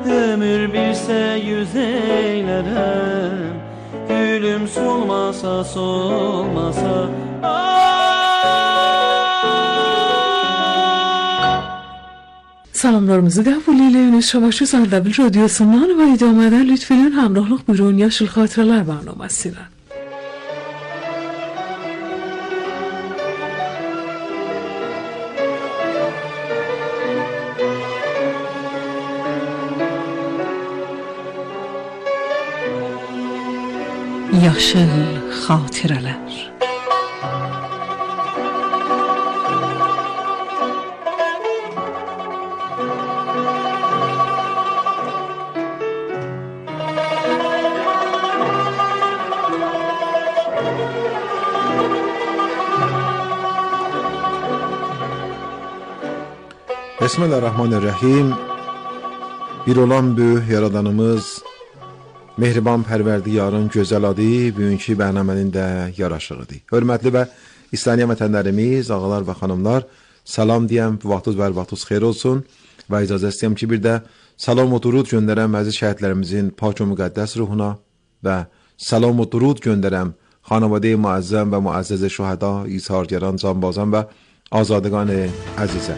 Ömür bilse yüz eylerem, gülüm solmasa solmasa. Salamlarımızı qəbul ediyoruz. Şamaşu Zandəbil radyosundan və idamədən lütfen hamrahlıq buyurun Yaşıl Xatirələr bərnaməsinə. Yaşıl Xatirələr. Bismillahirrahmanirrahim. Bir olan böyük yaradanımız, mehriban pərverdiyarın gözəl adı bugünkü bərnamənin də yaraşığıdır. Hörmətli və İslami vətənlərimiz, ağalar və xanımlar, salam deyəm, bu vaxtınız və vaxtınız xeyir olsun və icazə istəyəm ki, bir də salam və durud göndərəm əziz şəhidlərimizin pak və müqəddəs ruhuna və salam və durud göndərəm xanavadə-i müəzzəm və müəzzəz şühəda, izhargəran, canbazan və azadəgan əzizə.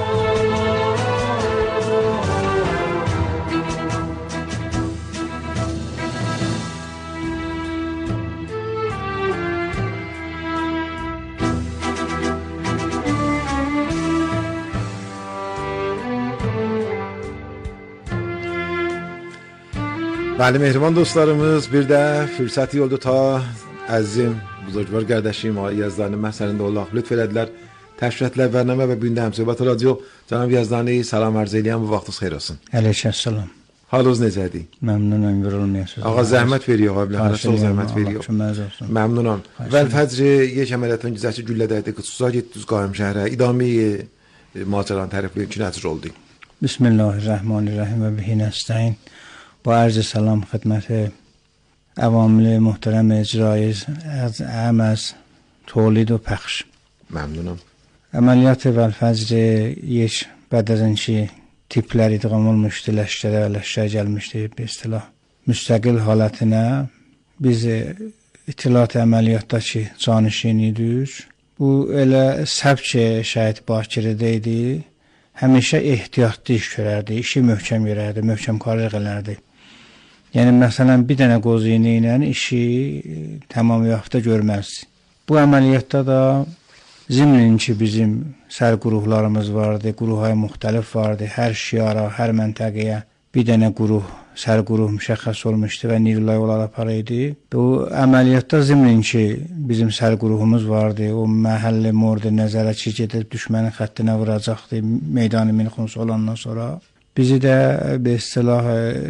Bəli, mehriban dostlarımız, bir də fürsəti oldu ta əzizim, buzurgvar qardaşım, Yazdani məhsərində olaq, lütf elədilər, təşrif etdilər bərnamə və büyündə həmsöhbət radyo. Cənab Yazdani, salam arz eləyəm və vaxtınız xeyir olsun. Aleykümselam. Halınız necədir? Məmnunam, yorulmayasınız. Ağa zəhmət veriyor, abilərimə çox zəhmət veriyor. Məmnunam. Vəl-fəcri yeş əməliyyatın güzəşi güllədəydi, qısusa getdiniz qayım şəhərə, idami macəranı tərifləyin ki, nəcür oldu? Bismillahirrahmanirrahim və bihi nəstəyin. با عرض سلام خدمت عوامل محترم اجرایی از تولید و پخش. ممنونم. عملیات ولفجر یک بعد از اینکه tiplər idğam olmuşdu, ləşkərə gəlmişdi, bir istilah müstəqil halətində biz itilat əməliyyatdakı canişin idik. Bu elə səbk şəhid Bakirdə idi. Həmişə ehtiyatlı iş görərdi, işi möhkəm görərdi, möhkəmkarlıq edərdi. Yəni, məsələn, bir dənə qozini ilə işi tamam yaxda görməzdi. Bu əməliyyatda da zimnin ki, bizim sərquruhlarımız vardı, quruhaya müxtəlif vardı. Hər şiara, hər məntəqəyə bir dənə quruh, sərquruh müşəxəs olmuşdu və nirlay olaraq aparaydı. Bu əməliyyatda zimnin ki, bizim sərquruhumuz vardı. O məhəlli mordi nəzərə ki, gedib düşmənin xəttinə vuracaqdı meydan-ı minxuns olandan sonra. Bizi də bir istilah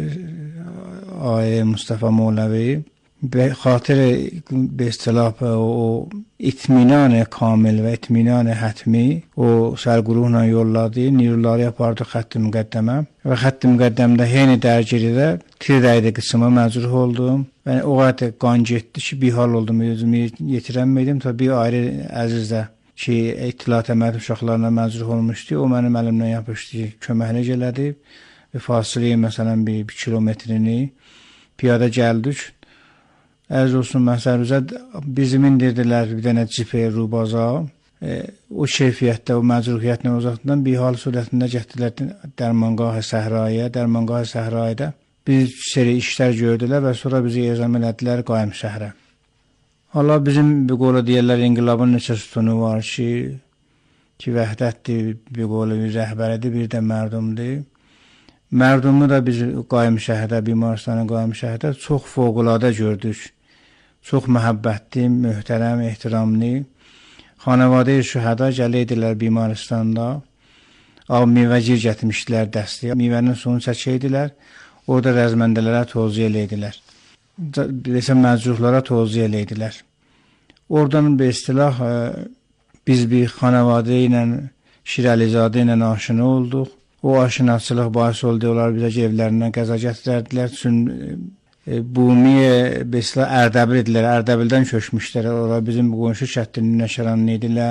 Mustafa Mevlevi به خاطر به اصطلاح o itminan kamil və itminan hətmi o sərquruhla yolladı, nirləri apardı xətt-i müqəddəmə və xətt-i müqəddəmdə yeni dərgiridə tir-rəydə qısmı məcruh oldum. Yəni, o qədər qan getdi ki, bir hal oldum, özümü yetirəməydim. Tabii ayrı əziz də ki, itilat əməliyyat uşaqlarına məcruh olmuşdu, o mənim əlimdən yapışdı, köməklə elədi və fasiləyi məsələn bir kilometrini piyada gəldik. Ərz olsun məsəlüzə bizim indirdilər bir dənə cipi rubaza, o keyfiyyətdə, o məcruhiyyətlə uzaqdan bir hal surətində getdilər Dərmanqah Səhraya, Dərmanqah Səhrayda bir seri işlər gördülər və sonra bizi ezam elədilər Qayım şəhərə. Allah bizim bir qolu deyərlər, inqilabın neçə sütunu var ki vəhdətdir, bir qolu bir rəhbəridir, bir də mərdumdur. Mərdumu da biz Qayım şəhərdə, Bimarstanın Qayım şəhərdə çox fövqəladə gördük. Çox məhəbbətli, möhtərəm, ehtiramlı. Xanəvadə-i şühəda gəliydilər Bimaristanda. Meyvəcir gətirmişdilər dəstəyə. Meyvənin suyunu çəkəydilər. Orada rəzməndələrə tozziyə eləydilər. Desəm, məcruhlara tozziyə eləydilər. Oradan bir istilah biz bir xanəvadə ilə, Şirəlizadə ilə aşina olduq. O aşinaçılıq bahis oldu, onlar bizə evlərindən qəza gətirərdilər. Üçün Bumiyə beslə Ərdəbil idilər, Ərdəbildən köçmüşlər. Onlar bizim qonşu şəddinin nəşəranlı idilər.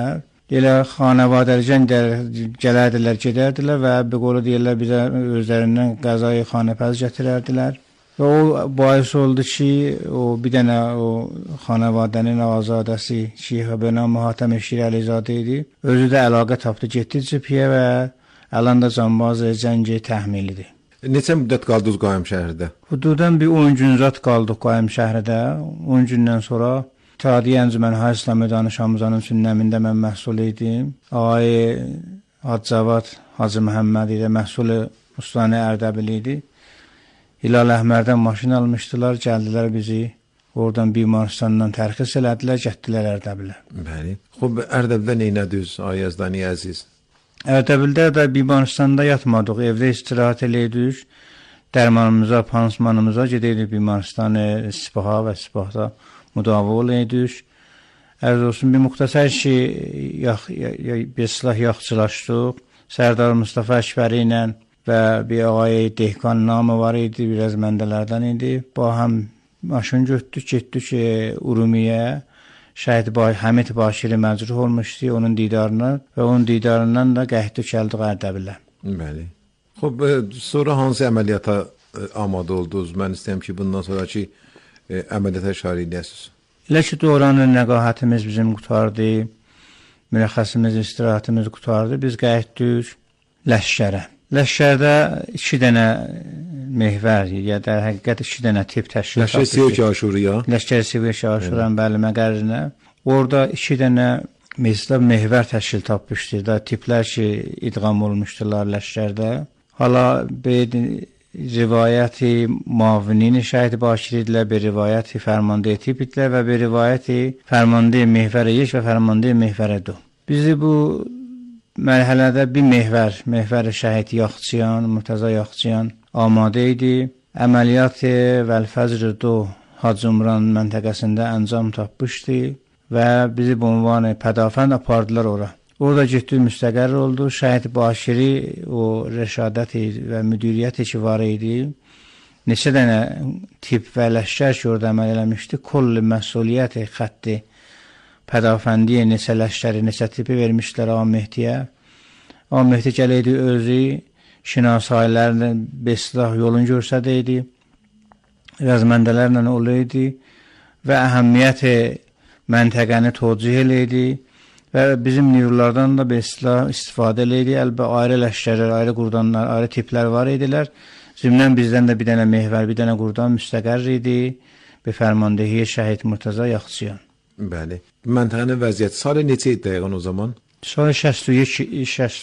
elə xanavadərcən gələrdilər, gedərdilər və bir qolu deyirlər bizə özlərindən qəzayı xanəpəz gətirərdilər. Və o bais oldu ki, o bir dənə o xanavadənin azadəsi Şeyx Bənam Hatəm Şir Əlizadə idi. Özü də əlaqə tapdı, getdi cibhiyə və əlanda canbaz Cəngi təhmilidir. Neçə müddət qaldınız Qayım şəhərdə? Hududan bir 10 gün zat qaldıq Qayım şəhərdə. 10 gündən sonra İttihadiyə Əncümənhə İslami Danışamızanın sünnəmində mən məhsul idim. Ağay Hacavad Hacı Məhəmməd idi, məhsulu Ustani Ərdəbil idi. Hilal Əhmərdən maşın almışdılar, gəldilər bizi. Oradan Bimarstandan tərxis elədilər, getdilər Ərdəbilə. Bəli. Xub, Ərdəbildə neynədiniz ay Yazdani əziz? Ərdəbildə də Bimarstanda yatmadıq, evdə istirahət elədik. Dərmanımıza, pansmanımıza gedəydik Bimarstanı, Sipaha və Sipahda müdavi olaydik. Ərz olsun, bir müxtəsər ki, bir silah yaxçılaşdıq. Sərdar Mustafa Əşvəri ilə və bir ağay Dehqan namı var idi, biraz məndələrdən idi. Bu həm maşın götdük, getdik Urumiyə. Şəhid Həmid Başiri məcruh olmuşdu onun didarına və onun didarından da qəhdi gəldik Ərdəbilə. Bəli. Xub, sonra hansı əməliyyata amadə oldunuz? Mən istəyəm ki, bundan sonraki əməliyyata şahid edəsiniz. Elə ki, dövrənin nəqahətimiz bizim qutardı, mürəxxəsimiz, istirahətimiz qutardı. Biz qəhdik Ləşkərə. Ləşkərdə 2 dənə mehvər, ya da həqiqət 2 dənə tip təşkil etmişdi. Ləşkər Sivək Aşuriya. Ləşkər Sivək Aşuran bəli məqərrinə. Orada 2 dənə mehvər təşkil tapmışdı da tiplər ki, idğam olmuşdular Ləşkərdə. Hala bir rivayəti mavinin Şəhid Başiri idilər, bir rivayəti Fərmandı tip idilər və bir rivayəti Fərmandı mehvər 1 və Fərmandı mehvər 2. Bizi bu mərhələdə bir mehvər Şəhid Yaxçıyan, Murtaza Yaxçıyan amadə idi. Əməliyyat Vəlfəzr 2 Hacı Umran məntəqəsində əncam tapmışdı və bizi bu ünvanı pədafənd apardılar ora. Orada getdik, müstəqər oldu. Şəhid Başiri o rəşadəti və müdiriyyəti ki var idi. Neçə dənə tip və ləşkər ki orada əməl eləmişdi. Kulli məsuliyyəti xətti pədafəndiyə neçə ləşkəri, neçə tipi vermişdilər Ağam Mehdiyə. Ağam Mehdi gələydi özü şinasaylərlə beslah yolun görsədəydi, rəzməndələrlə olaydı və əhəmiyyəti məntəqəni tocih eləydi və bizim nüvlərdən də beslah istifadə eləydi. Əlbə ayrı ləşkərlər, ayrı qurdanlar, ayrı tiplər var idilər. Zümrən bizdən də bir dənə mehvər, bir dənə qurdan müstəqər idi. Bir fərmandehiyə Şəhid Murtaza Yaxçıyan. Bəli. Məntəqənin vəziyyəti salı neçə idi dəqiqən o zaman? Salı 62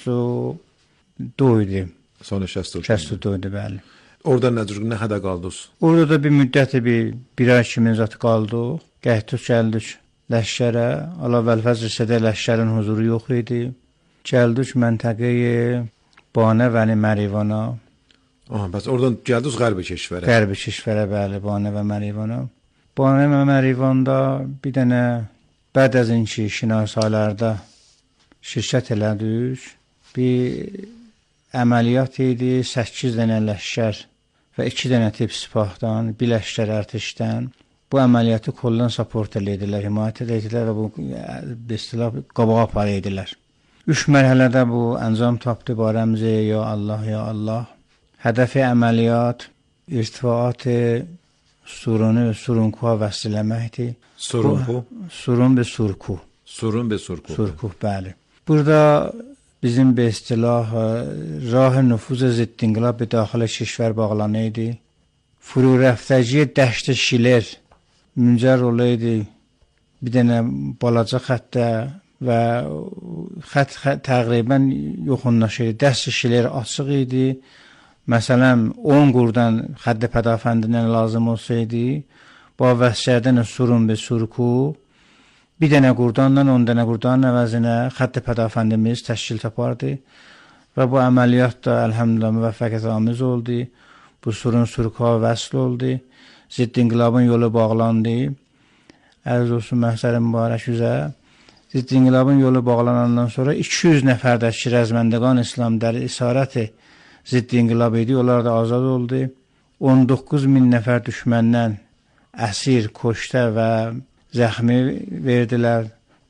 idi. Sonra 62 idi, bəli. Orada nə qədər qaldınız? Orada da bir müddəti bir ay kimi zat qaldıq. Gəhdik, gəldik Ləşkərə. Allah Vəlfəzr Sədə Ləşkərin huzuru yox idi. Gəldik məntəqəyə Banə və Mərivana. Bəs oradan gəldiniz Qərbi Keşvərə? Qərbi Keşvərə, bəli, Banə və Mərivana. Banə və Mərivanda bir dənə bəd az inki şinasaylarda şirkət elədik. Bir əməliyyat idi, 8 dənə ləşkər və 2 dənə tip sipahdan, bir ləşkər ərtişdən. Bu əməliyyatı koldan support elədilər, himayət elədilər və bu istilah qabağa apar edilər. 3 mərhələdə bu əncam tapdı barəmizə, ya Allah, ya Allah. Hədəfi əməliyyat, irtifaat surunkuha vəsl eləməkdir. Surunku? Surun və surku. Surun və surku. Surku, bəli. Burada bizim bir istilah rah-ı nüfuz zidd inqilab daxilə keşvər bağlanıydı. Furu rəftəciyə dəşt şilər müncər olaydı. Bir dənə balaca xəttə və xətt təqribən yoxunlaşırdı. Dəst şilər açıq idi. Məsələn, 10 qurdan xədd pədafəndindən lazım olsaydı, bu vəsşərdən surun və surku, bir dənə qurdandan 10 dənə qurdanın əvəzinə xətt pədafəndimiz təşkil tapardı və bu əməliyyat da əlhəmdülillah müvəffəqiyyətamiz oldu. Bu surun surkuha vəsl oldu. Zidd inqilabın yolu bağlandı. Ərz olsun məhsərin mübarək üzə. Zidd inqilabın yolu bağlanandan sonra 200 nəfərdəki rəzməndəqan İslam dəri isarəti zidd inqilab idi. Onlar da azad oldu. 19.000 nəfər düşməndən əsir, koştə və zəxmi verdilər.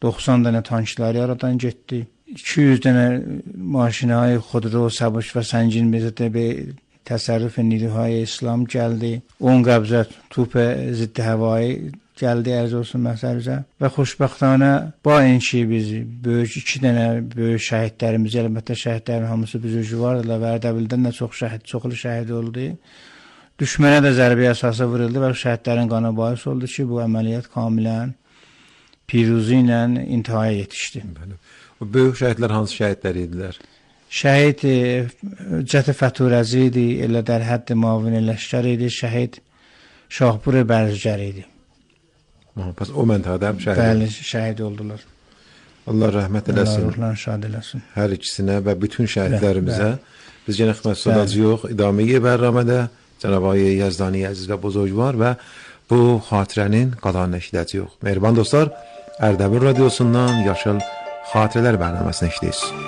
90 dənə tanklar yaradan getdi. 200 dənə maşinayı xodro, saboş və səncin bezətə bir təsərrüf نیروهای اسلام gəldi. 10 qəbzə توپ ضد هوایی gəldi ərz olsun məsələmizə və xoşbəxtانه با اینki biz böyük 2 dənə böyük şəhidlərimiz, əlbəttə şəhidlərin hamısı büzüşüvardılar və Ərdəbildən də çoxlu şəhid oldu. Düşmənə də zərbə əsası vuruldu və şəhidlərin qanı bahis oldu ki, bu əməliyyat kamilən piruzi ilə intihaya yetişdi. O böyük şəhidlər hansı şəhidlər idilər? Şəhid Cət Fəturəzi idi, elə در حد معاون لشکر idi, şəhid Şahpur Bərzgər idi. Pəs o məntəqədə şəhid. Bəli, şəhid oldular. Allah rəhmət eləsin. Allah ruhlarını şad eləsin. Hər ikisinə və bütün şəhidlərimizə. Biz yenə xidmət sudacıyıq. İdaməyə bərnamədə Cənab Ağay Yazdani əziz və buzurgvar və bu xatirənin qalanını eşidəcəyik. Mehriban dostlar, Ərdəbil radiosundan Yaşıl Xatirələr bərnaməsini eşidirsiniz.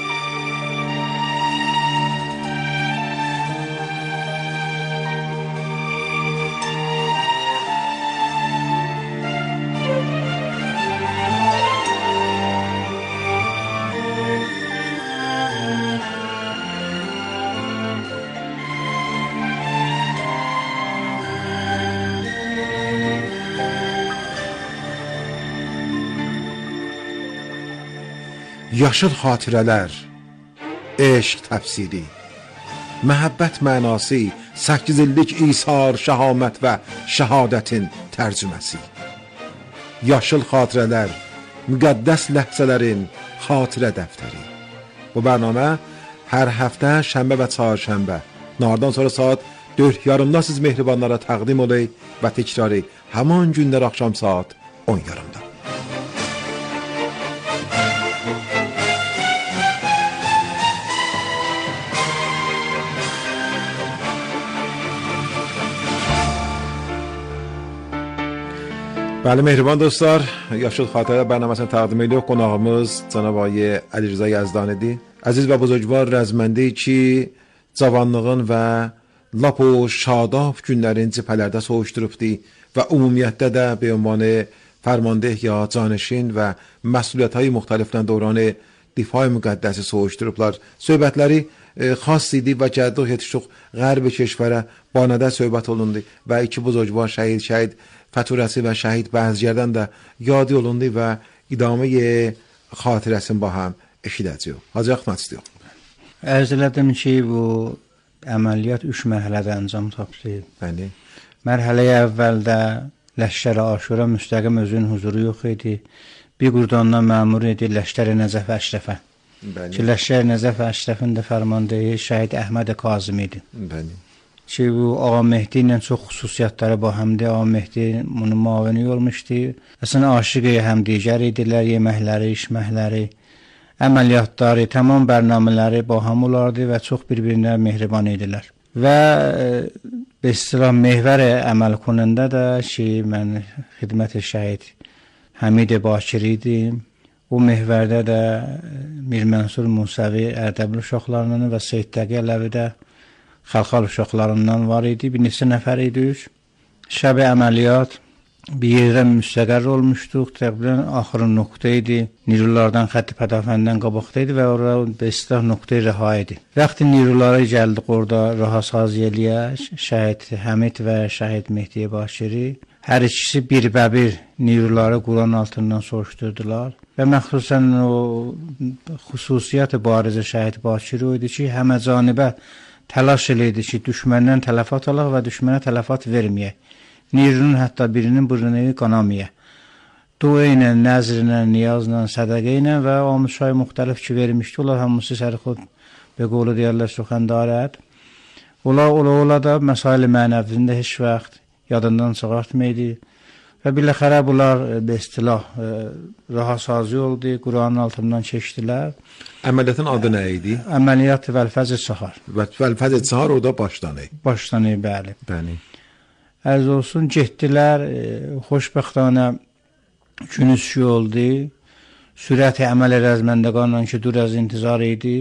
Yaşıl xatirələr, eşq təfsiri, məhəbbət mənası, 8 illik isar, şəhamət və şəhadətin tərcüməsi. Yaşıl xatirələr, müqəddəs ləhzələrin xatirə dəftəri. Bu bərnamə hər həftə şənbə və çarşənbə, nardan sonra saat 4:30-da siz mehribanlara təqdim olay və təkrarı həman günlər axşam saat 10:30-da. Bəli, mehriban dostlar, Yaşıl Xatirələr bərnaməsini təqdim edirik. Qonağımız Cənab Ağay Əli Rza Yazdanidir. Əziz və buzurgvar, rəzməndir ki, cavanlığın və lap o şadaf günlərin cibhələrdə soğuşdurubdi və ümumiyyətdə də be ünvanı fərmandeh ya canişin və məsuliyyətləri müxtəlifdən dövranı difai müqəddəsi soğuşdurublar. Söhbətləri xas idi və gəldik yetişdik Qərb keşvərə banədə söhbət olundu və iki buzurgvar şəhid Fəturəsi və şəhid Bərzgərdən də yadi olundu və idaməyə xatirəsini ba həm eşidəcəyik. Hacı Əhməd istəyək. Ərz elədim ki, bu əməliyyat 3 mərhələdə əncam tapdı. Bəli. Mərhələyə əvvəldə Ləşkər Aşura müstəqim özünün huzuru yox idi. Bir qurdandan məmur idi Ləşkər Nəcəf Əşrəfə. Bəli. Ki, Ləşkər Nəcəf Əşrəfin də fərmandeyi şəhid Əhməd Kazım idi. Bəli. Ki, bu Ağa Mehdi ilə çox xüsusiyyətləri bahəmdi. Ağa Mehdi bunun müavini olmuşdu. Əslən, aşıqı həm digər idilər, yeməkləri, içməkləri, əməliyyatları, tamam bərnamələri bahəm olardı və çox bir-birinə mehriban idilər. Və istilah mehvər əməl konunda da ki, mən xidmət şəhid Həmid Bakir idim. O mehvərdə də Mir Mənsur Musəvi Ərdəbil uşaqlarının və Seyid Təqi Ələvi də xalqal uşaqlarından var idi. Bir neçə nəfər idik. Şəb-i əməliyyat bir yerdə müstəqər olmuşduq. Təqribən axırı nöqtə idi. Nirulardan xətti pədafəndən qabaqda idi və orada besilah nöqtə rəha idi. Vaxtı nirulara gəldik orada raha saziyəliyə, şəhid Həmid və şəhid Mehdi Bakiri. Hər ikisi bir-bə-bir niruları Quran altından soruşturdular. Və məxsusən o xüsusiyyət barizə şəhid Bakiri o idi ki, həmə canibə təlaş eləyirdi ki, düşməndən tələfat alaq və düşmənə tələfat verməyək. Nirunun hətta birinin burnunu qanamayaq. Dua ilə, nəzrlə, niyazla, sədəqə ilə və amuşay müxtəlif ki vermişdi. Onlar hamısı sərxud və qolu deyərlər suxəndarət. Ola da məsail mənəvizində heç vaxt yadından çıxartmaydı. Və biləxərə bunlar istilah rahasazi oldu, Quranın altından keçdilər. Əməliyyatın adı nə idi? Əməliyyat Vəlfəz Çahar. Vəlfəz Çahar orada başlanı. Başlanı, bəli. Bəli. Ərz olsun, getdilər, xoşbəxtانه gün üstü oldu. Sürət əməl rəzməndəqanla ki, dur az intizar idi.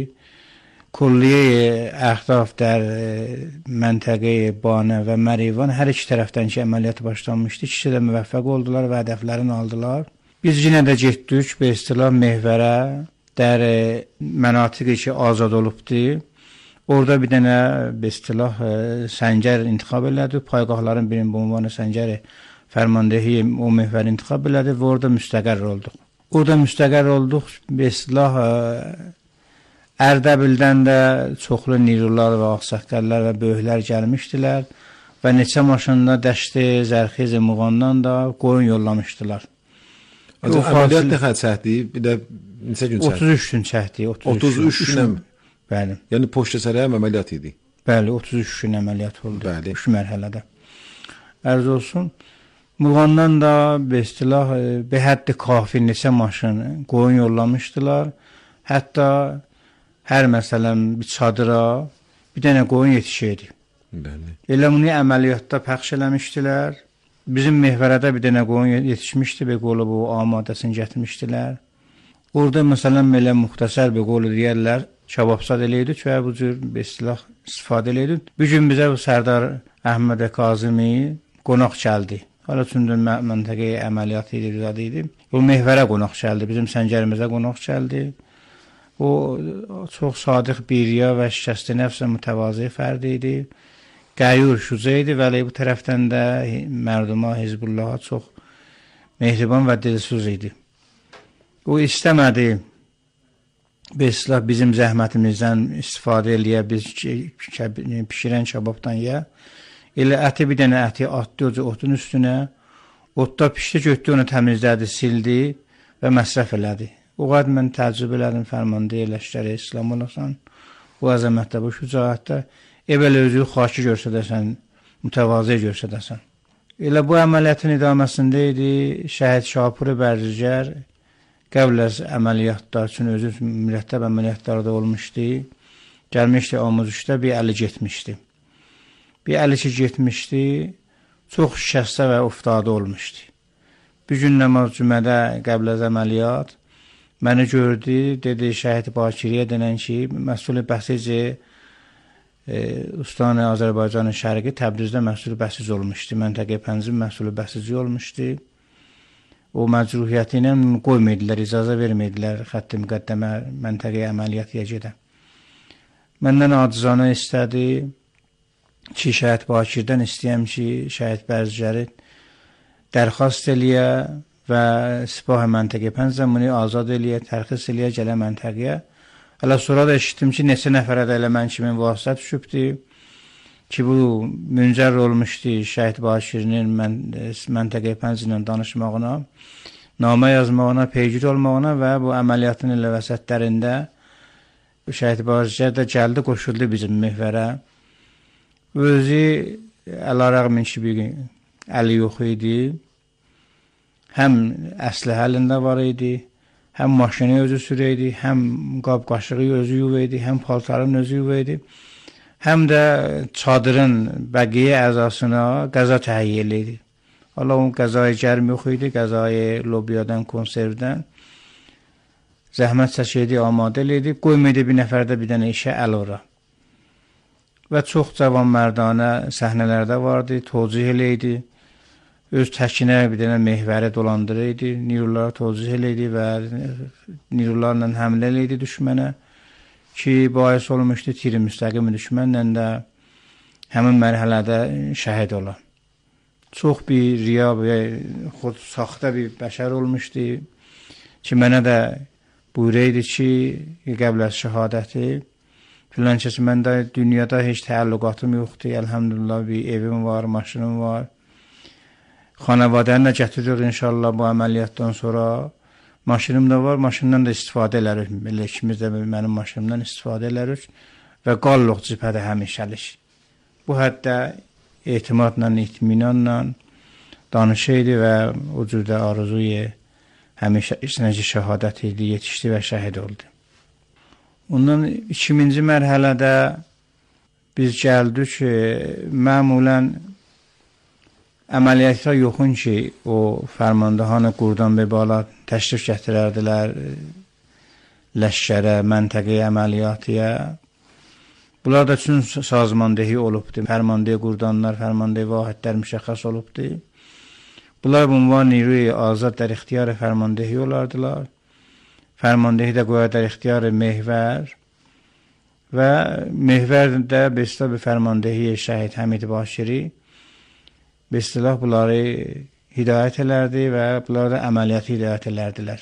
Kulliye əhdaf der məntəqəyə Banə və Mərivan hər iki tərəfdən ki əməliyyat başlanmışdı. İkisi də müvəffəq oldular və hədəflərini aldılar. Biz yenə də getdik be istilah Mehvərə, dər mənatiqi ki azad olubdu. Orada bir dənə be istilah səngər intiqab elədi. Paygahların birinin bu ünvanı səngər fərmandehi o Mehvəri intiqab elədi və orada müstəqər olduq. Orada müstəqər olduq be istilah Ərdəbildən də çoxlu nirular və ağsaqqallar və böyüklər gəlmişdilər və neçə maşında dəşti, zərxiz, Muğandan da qoyun yollamışdılar. Əməliyyat nə qədər çəkdi? Bir də neçə gün çəkdi? 33 gün çəkdi. 33 gün. Bəli. Yəni poştəsərə əməliyyat idi. Bəli, 33 gün əməliyyat oldu. Bəli. 3 mərhələdə. Ərz olsun. Muğandan da be istilah be həddi kafi neçə maşın qoyun yollamışdılar. Hətta hər məsələn bir çadıra bir dənə qoyun yetişirdi. Bəli. Elə bunu əməliyyatda pəxş eləmişdilər. Bizim Mehvərədə bir dənə qoyun yetişmişdi, be qolu bu amadəsini gətirmişdilər. Orada məsələn belə müxtəsər bir qolu deyərlər, kababsad eləydik və bu cür bir istilah istifadə eləydik. Bir gün bizə bu Sərdar Əhməd Kazimi qonaq gəldi. Hala çünki məntəqəyə əməliyyat idi. O Mehvərə qonaq gəldi, bizim səngərimizə qonaq gəldi. O çox sadiq biriya və şikəst nəfsə mütəvazi fərd idi. Qəyyur şüca idi, vəli bu tərəfdən də mərduma, Hizbullaha çox mehriban və dilsuz idi. O istəmədi bizim zəhmətimizdən istifadə eləyə, biz pişirən kababdan yə. Elə əti bir dənə əti atdı otun üstünə, otda pişdi, götdü, onu təmizlədi, sildi və məsrəf elədi. O qədər mən təəccüb elədim fərmanda yerləşdəri İslam olasan, bu əzəmətdə, bu şücaətdə, evvel özü xaşı görsədəsən, mütəvazı görsədəsən. Elə bu əməliyyatın idaməsində idi, şəhid Şapuri Bərzigər, qəbl az əməliyyatlar üçün özü mürəttəb əməliyyatlarda olmuşdu, gəlmişdi Amuzuşda bir əli getmişdi. Bir əli ki getmişdi, çox şikəstə və uftadı olmuşdu. Bir gün namaz cümədə qəbl az əməliyyat, məni gördü, dedi Şəhid Bakiriyə denən ki, məsul bəsici Ustanı Azərbaycanın şərqi Təbrizdə məsul bəsiz olmuşdu. Məntəqə Pənzin məsul bəsici olmuşdu. O məcruhiyyəti ilə qoymaydilər, icazə verməydilər xətti müqəddəmə məntəqəyə əməliyyat gedə. Məndən acizanə istədi ki, Şəhid Bakirdən istəyəm ki, Şəhid Bərzigəri dərxast eləyə və Sipah məntəqə Pənzəmini azad eləyə, tərxis eləyə gələ məntəqəyə. Hələ sonra da eşitdim ki, neçə nəfərə də elə mən kimin vasitə düşübdür ki, bu müncər olmuşdu Şəhid Bakirinin məntəqə Pənz ilə danışmağına, namə yazmağına, peygir olmağına və bu əməliyyatın elə vəsətlərində Şəhid Bakir də gəldi, qoşuldu bizim Mehvərə. Özü əlarəqmin ki, bir əli yox idi, həm əsləhə əlində var idi, həm maşını özü sürəydi, həm qab qaşığı özü yuvəydi, həm paltarın özü yuvəydi, həm də çadırın bəqiyə əzasına qəza təhiyyə eləydi. Allah onun qəzayı gərm yox idi, qəzayı lobiyadan, konservdən zəhmət çəkirdi, amadə eləydi, qoymaydı bir nəfərdə bir dənə işə əl ora. Və çox cavan mərdanə səhnələrdə vardı, tocih eləydi. Öz təkinə bir dənə Mehvəri dolandırıydı, nirulara tozih eləydi və nirularla həmlə eləydi düşmənə ki, bahis olmuşdu tiri müstəqimi düşmənlə də həmin mərhələdə şəhid ola. Çox bir riya və xud saxta bir bəşər olmuşdu ki, mənə də buyuraydı ki, qəbl az şəhadəti filan kəs, məndə dünyada heç təəlluqatım yoxdur, əlhəmdülillah bir evim var, maşınım var. Xanavadəni də gətiririk inşallah bu əməliyyatdan sonra. Maşınım da var, maşından da istifadə elərik. Elə ikimiz də mənim maşınımdan istifadə elərik və qalluq cibhədə həmişəlik. Bu həddə etimadla, itminanla danışıydı və o cürdə arzuyu həmişə içinəci şəhadət idi, yetişdi və şəhid oldu. Ondan 2000-ci mərhələdə biz gəldik ki, məmulən əməliyyatlar yoxun ki, o fərmandahanı qurdan bir bala təşrif gətirərdilər ləşkərə, məntəqəyə, əməliyyatıya. Bunlar da üçün sazmandehi olubdur. Fərmandehi qurdanlar, fərmandehi vahidlər müşəxəs olubdur. Bunlar bu ünvan نیروی آزاد در اختیار فرماندهی olardılar. Fermandehi də qoyardılar ixtiyarı Mehver və Mehver də bir fermandehi şəhid Həmid Başiri bunları hidayət elərdi və bunları da əməliyyatı hidayət edərdilər.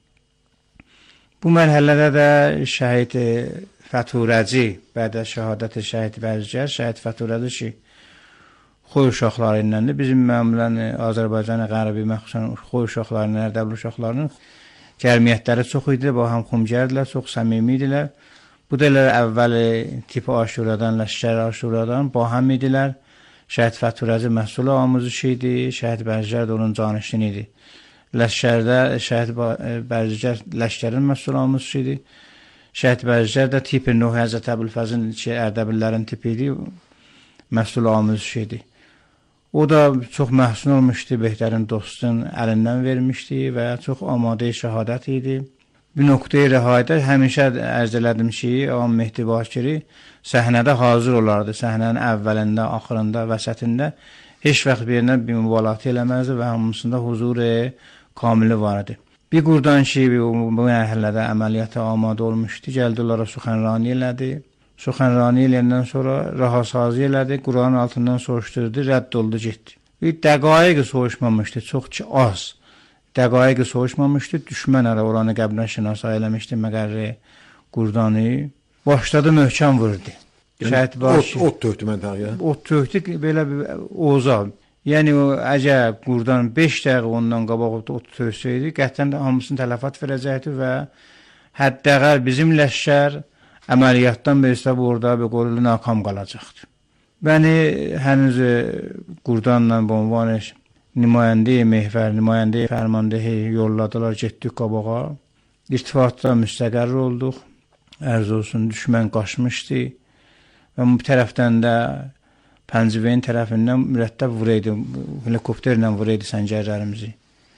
Bu mərhələdə də şəhid Fəturəci, bədə şəhadət şəhid Bərzicər, şəhid Fəturəci ki, xoy uşaqları iləndir. Bizim məmulən Azərbaycan Qərbi məxsusən xoy uşaqlarının, Ərdəbil uşaqlarının cəmiyyətləri çox idi, bu həm xumgərdilər, çox səmimi idilər. Bu da elə əvvəl tipi aşuradan, ləşkər aşuradan bu həm idilər. Şəhid Fəturəci məhsulu amuzuşu idi, şəhid Bərzicər də onun canişini idi. Ləşkərdə şəhid Bərzicər ləşkərin məhsulu amuzuşu idi. Şəhid Bərzicər də tipi Nuh Həzrət Əbülfəzin Ərdəbillərin tipi idi, məhsulu amuzuşu idi. O da çox məhsun olmuşdu, Behtərin dostun əlindən vermişdi və çox amadə şəhadət idi. Bir nöqtəyə rəhayətə həmişə ərz elədim ki, Ağam Mehdi Bakiri səhnədə hazır olardı. Səhnənin əvvəlində, axırında, vəsətində heç vaxt birinə bir mübalatı eləməzdi və hamısında huzur kamili vardı. Bir qurdan ki, bu mərhələdə əməliyyata amadə olmuşdu, gəldi onlara suxənrani elədi. Suxənrani eləyəndən sonra rahasazı elədi, Quranın altından soruşturdu, rədd oldu, getdi. Bir dəqaiqi soğuşmamışdı, çox ki az. Dəqaiqi soğuşmamışdı, düşmən ara oranı qəbrinə şinasa eləmişdi, məqərri Qurdanı. Başladı, möhkəm vurdu. Şəhid başı. Ot töktü məntəqəyə? Ot töktü, belə bir oza. Yəni, əgər Qurdan 5 dəqiqə ondan qabaq ot töksəydi, qətlən hamısını tələfat verəcəkdi və həddəqəl bizim ləşkər əməliyyatdan birisi burada bir qollu nakam qalacaqdır. Bəni hənuz Qurdanla bu ünvanı nümayəndə-i Mehver, nümayəndə-i Fərmandehi yolladılar, getdik qabağa. İrtifatda müstəqərr olduq. Ərz olsun, düşmən qaçmışdı və bu tərəfdən də Pənciveyin tərəfindən mürəttəb vuraydı, helikopterlə vuraydı səngərlərimizi.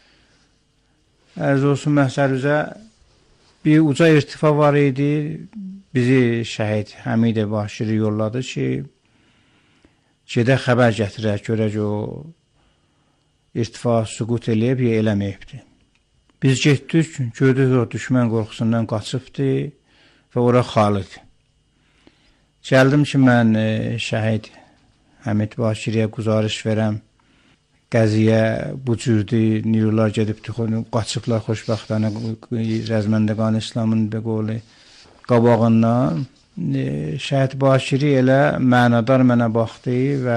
Ərz olsun, məhsərüzə bir uca irtifa var idi. Bizi şəhid Həmid Başiri yolladı ki, gedək xəbər gətirək, görək o irtifa süqut eləyib, ya eləməyibdir. Biz getdik, gördük o düşmən qorxusundan qaçıbdı və ora xalıdır. Gəldim ki, mən şəhid Həmid Başiriyə quzarış verəm, qəziyə bu cürdür, niyurlar gedibdir, qaçıblar xoşbəxtlərinə, Rəzməndəqan İslamın bir qolu qabağından. Şəhid Başiri elə mənadar mənə baxdı və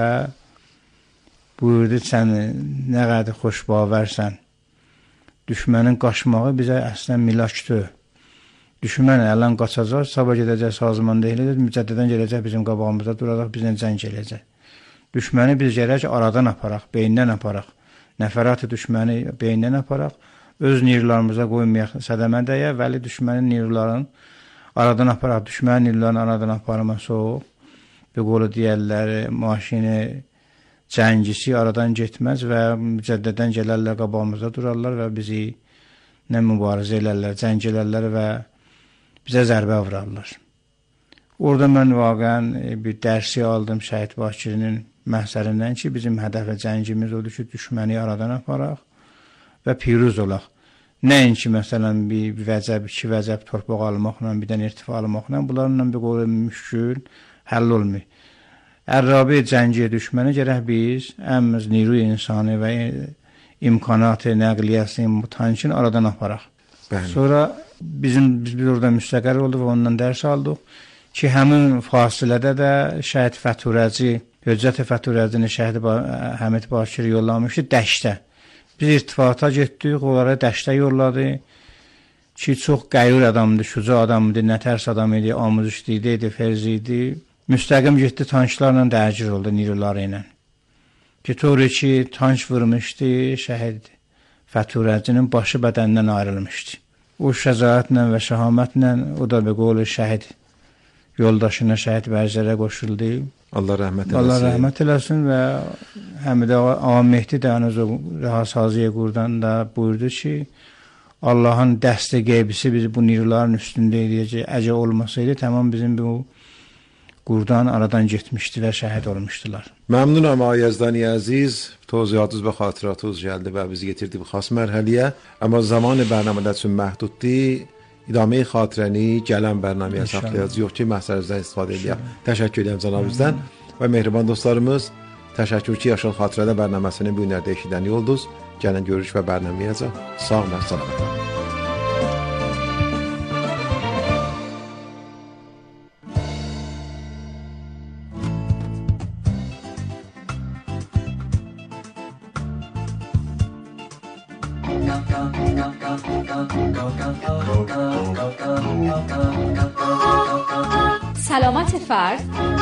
buyurdu, sən nə qədər xoşbavərsən. Düşmənin qaçmağı bizə əslən milakdır. Düşmən ələn qaçacaq, sabah gedəcək sazmanda eləyəcək, mücəddədən gələcək bizim qabağımızda duracaq, bizlə cəng eləyəcək. Düşməni biz gərək aradan aparaq, beynindən aparaq. Nəfərat-ı düşməni beynindən aparaq, öz nirlarımıza qoymayaq sədəmədəyə, vəli düşmənin nirlarının aradan aparaq, düşmənin nirlarının aradan aparması o, bir qolu deyərlər, maşini, cəngisi aradan getməz və mücəddədən gələrlər, qabağımızda durarlar və bizi nə mübarizə elərlər, cəng elərlər və bizə zərbə vurarlar. Orada mən vaqən bir dərsi aldım Şəhid Bakirinin məhsərindən ki, bizim hədəf və cəngimiz odur ki, düşməni aradan aparaq və piruz olaq. Nəinki, məsələn, bir vəcəb, iki vəcəb torpaq almaqla, bir dənə irtifa almaqla, bunlarla bir qolu müşkül həll olmuyor. Ərrabi cəngiyə düşməni gərək biz əmiz niru insanı və imkanatı, nəqliyyəsi, mutancini aradan aparaq. Bəli. Sonra biz orada müstəqər olduq və ondan dərs aldıq ki, həmin fasilədə də Şəhid Fəturəci, Höccət Fəturəcini Şəhid Həmid Bakiri yollamışdı dəşdə. Biz irtifata getdik, onlara dəşdə yolladı ki, çox qəyyur adamdır, şuca adamdır, nətərs adam idi, amuz işliydi, ferzi idi. Müstəqim getdi, tanklarla dərgir oldu, niruları ilə. Ki, doğru ki, tank vurmuşdu, Şəhid Fəturəcinin başı bədəndən ayrılmışdı. O şəcaətlə və şəhamətlə, o da bir qolu şəhid yoldaşına Şəhid Bərzərə qoşuldu. Allah rəhmət eləsin. Allah rəhmət eləsin və həmidə Ağam Mehdi də Rəhasazıya Qurdan da buyurdu ki, Allahın dəsti qeybisi bizi bu nirlərin üstündə edəcək. Əgər olmasaydı, tamam bizim bu Qurdan aradan getmişdi və şəhid olmuşdular. Məmnunam Ağay Yazdani əziz. توضیحاتınız və xatirətiniz gəldi və bizi getirdi bu xas mərhələyə. Amma zaman bərnamədə üçün məhduddur. İdamə xatirəni gələn bərnaməyə saxlayacağıq. Yox ki, məhsəlinizdən istifadə edək. Təşəkkür edirəm cənabınızdan və mehriban dostlarımız. Təşəkkür ki, Yaşıl Xatirədə bərnaməsini bu günlərdə eşidən yoldunuz. Gəlin görüş və bərnaməyə sağ və salamat olun. سلامت فرد،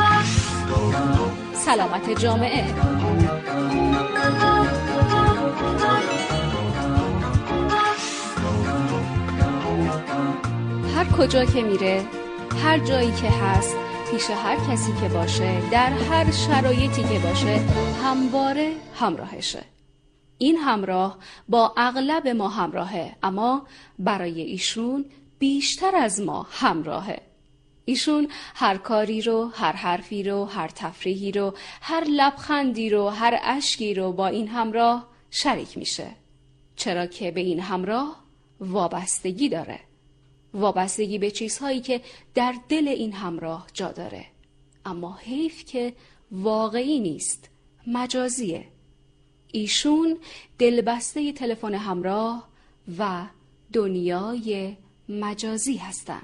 سلامت جامعه. هر کجا که میره، هر جایی که هست، پیش هر کسی که باشه، در هر شرایطی که باشه، همواره همراهشه. این همراه با اغلب ما همراهه، اما برای ایشون بیشتر از ما همراهه. ایشون هر کاری رو، هر حرفی رو، هر تفریحی رو، هر لبخندی رو، هر اشکی رو با این همراه شریک میشه. چرا که به این همراه وابستگی داره. وابستگی به چیزهایی که در دل این همراه جا داره. اما حیف که واقعی نیست، مجازیه. ایشون دلبسته تلفن همراه و دنیای مجازی هستن.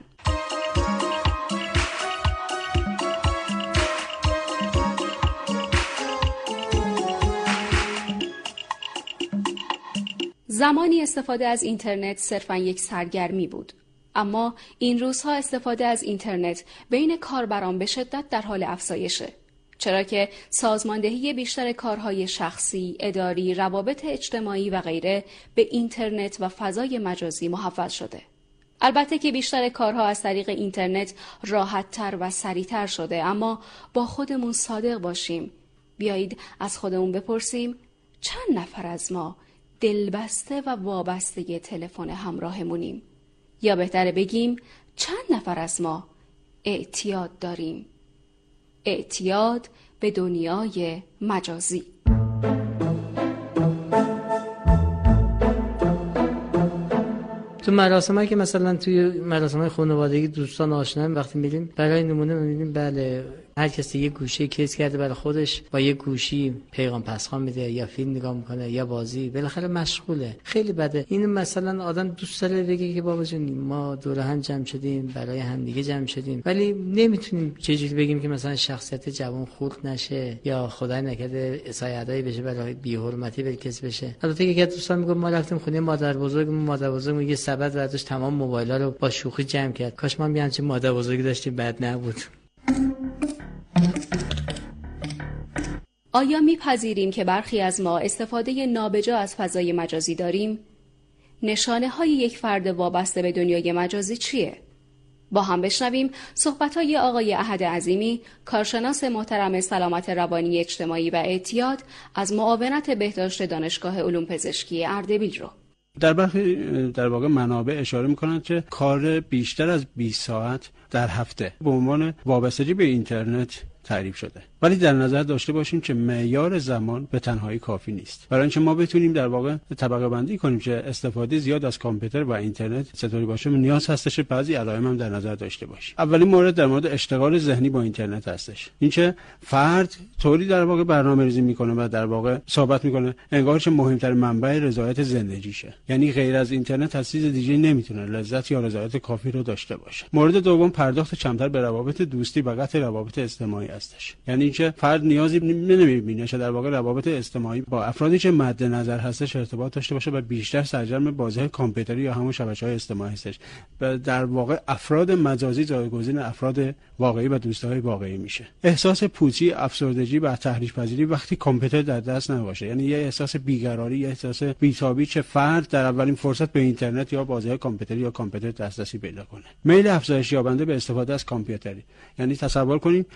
زمانی استفاده از اینترنت صرفاً یک سرگرمی بود. اما این روزها استفاده از اینترنت بین کاربران به شدت در حال افزایشه. چرا که سازماندهی بیشتر کارهای شخصی، اداری، روابط اجتماعی و غیره به اینترنت و فضای مجازی محول شده. البته که بیشتر کارها از طریق اینترنت راحت‌تر و سریع‌تر شده، اما با خودمون صادق باشیم. بیایید از خودمون بپرسیم چند نفر از ما دلبسته و وابسته تلفن همراهمونیم؟ یا بهتره بگیم چند نفر از ما اعتیاد داریم؟ اعتیاد به دنیای مجازی. تو مراسمایی که مثلا توی مراسمای خانوادگی دوستان آشناییم وقتی میریم برای نمونه میبینیم بله هر کسی یه گوشه کیس کرده برای خودش با یه گوشی پیغام پسخان میده یا فیلم نگاه میکنه یا بازی، بالاخره مشغوله. خیلی بده. این مثلا آدم دوست داره بگه که بابا جون ما دور هم جمع شدیم، برای هم دیگه جمع شدیم، ولی نمیتونیم چجوری بگیم که مثلا شخصیت جوان خورد نشه یا خدای نکرده اسایه‌ای بشه برای بی‌حرمتی به کسی بشه. البته یکی از دوستان میگه ما رفتیم خونه مادر بزرگمون یه سبد برداشت تمام موبایل‌ها رو با شوخی جمع کرد. کاش ما هم چه مادر بزرگی داشتیم، بد نبود. آیا میپذیریم که برخی از ما استفاده نابجا از فضای مجازی داریم؟ نشانه های یک فرد وابسته به دنیای مجازی چیه؟ با هم بشنویم صحبت‌های آقای احد عظیمی، کارشناس محترم سلامت روانی اجتماعی و اعتیاد از معاونت بهداشت دانشگاه علوم پزشکی اردبیل رو. در واقع منابع اشاره میکنند که کار بیشتر از 20 ساعت در هفته به عنوان وابستگی به اینترنت تعریف شده، ولی در نظر داشته باشیم که معیار زمان به تنهایی کافی نیست. برای اینکه ما بتونیم در واقع طبقه بندی کنیم که استفاده زیاد از کامپیوتر و اینترنت چطوری باشه، نیاز هستش بعضی علائم هم در نظر داشته باشیم. اولین مورد در مورد اشتغال ذهنی با اینترنت هستش. اینکه فرد طوری در واقع برنامه‌ریزی میکنه و در واقع صحبت میکنه انگار که مهمترین منبع رضایت زندگیشه، یعنی غیر از اینترنت از چیز دیگه نمیتونه لذت یا رضایت کافی رو داشته باشه. مورد دوم پرداخت کمتر به روابط دوستی و قطع روابط اجتماعی هستش، یعنی اینکه فرد نیازی نمیبینه که در واقع روابط اجتماعی با افرادی که مد نظر هستش ارتباط داشته باشه و بیشتر سرگرم بازی‌های کامپیوتری یا همون شبکه‌های اجتماعی هستش. و در واقع افراد مجازی جایگزین افراد واقعی و دوستای واقعی میشه. احساس پوچی، افسردگی و تحریک‌پذیری وقتی کامپیوتر در دست نباشه، یعنی یه احساس بیقراری، یه احساس بی‌تابی که فرد در اولین فرصت به اینترنت یا بازی‌های کامپیوتری یا کامپیوتر دسترسی پیدا کنه. میل افزایش یابنده به استفاده از کامپیوتری، یعنی تصور کنیم فردی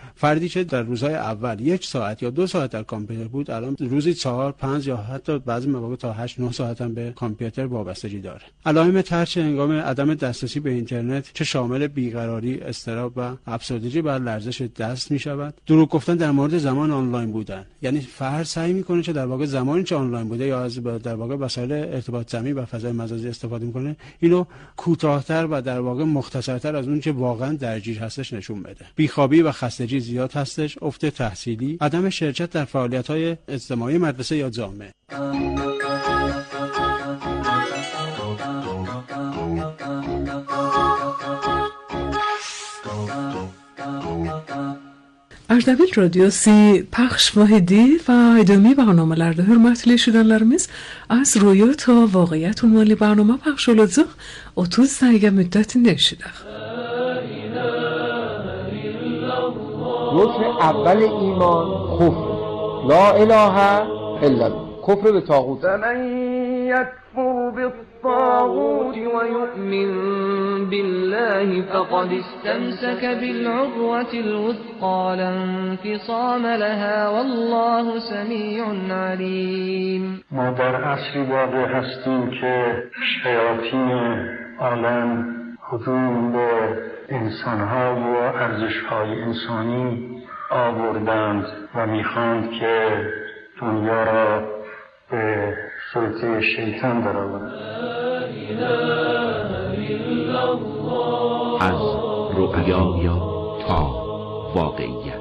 فردی که در روزهای اول 1 ساعت یا 2 ساعت در کامپیوتر بود، الان روزی 4 5 یا حتی بعضی مواقع تا 8 9 ساعت هم به کامپیوتر وابستگی داره. علائم ترس هنگام عدم دسترسی به اینترنت که شامل بیقراری، اضطراب و افسردگی بر لرزش دست می‌شود. دروغ گفتن در مورد زمان آنلاین بودن، یعنی فرد سعی می‌کنه که در واقع زمانی که آنلاین بوده یا از در واقع وسایل ارتباط جمعی و فضای مجازی استفاده می‌کنه، اینو کوتاه‌تر و در واقع مختصرتر از اون که واقعا درگیر هستش نشون بده. بیخوابی و خستگی زیاد هستش، افت تحصیلی، عدم شرکت در فعالیت‌های اجتماعی مدرسه یا جامعه. Ardabil Radyosu پخش واحدی و ادامه برنامelerde hürmetli eşidenlerimiz az roya ta واقعیت عنوان برنامه پخش olacak 30 dəqiqə müddətində eşidək. رکن اول ایمان کفر، لا اله الا الله، کفر به طاغوت. فمن یکفر بالطاغوت ویؤمن بالله فقد استمسك بالعروة الوثقى لا انفصام لها والله سمیع علیم. ما در عصری واقع هستیم که شیاطین عالم هجوم به انسان‌ها و ارزش‌های انسانی آوردند و می‌خواند که دنیا را به سلطه شیطان درآورند. از رؤیا تا واقعیت.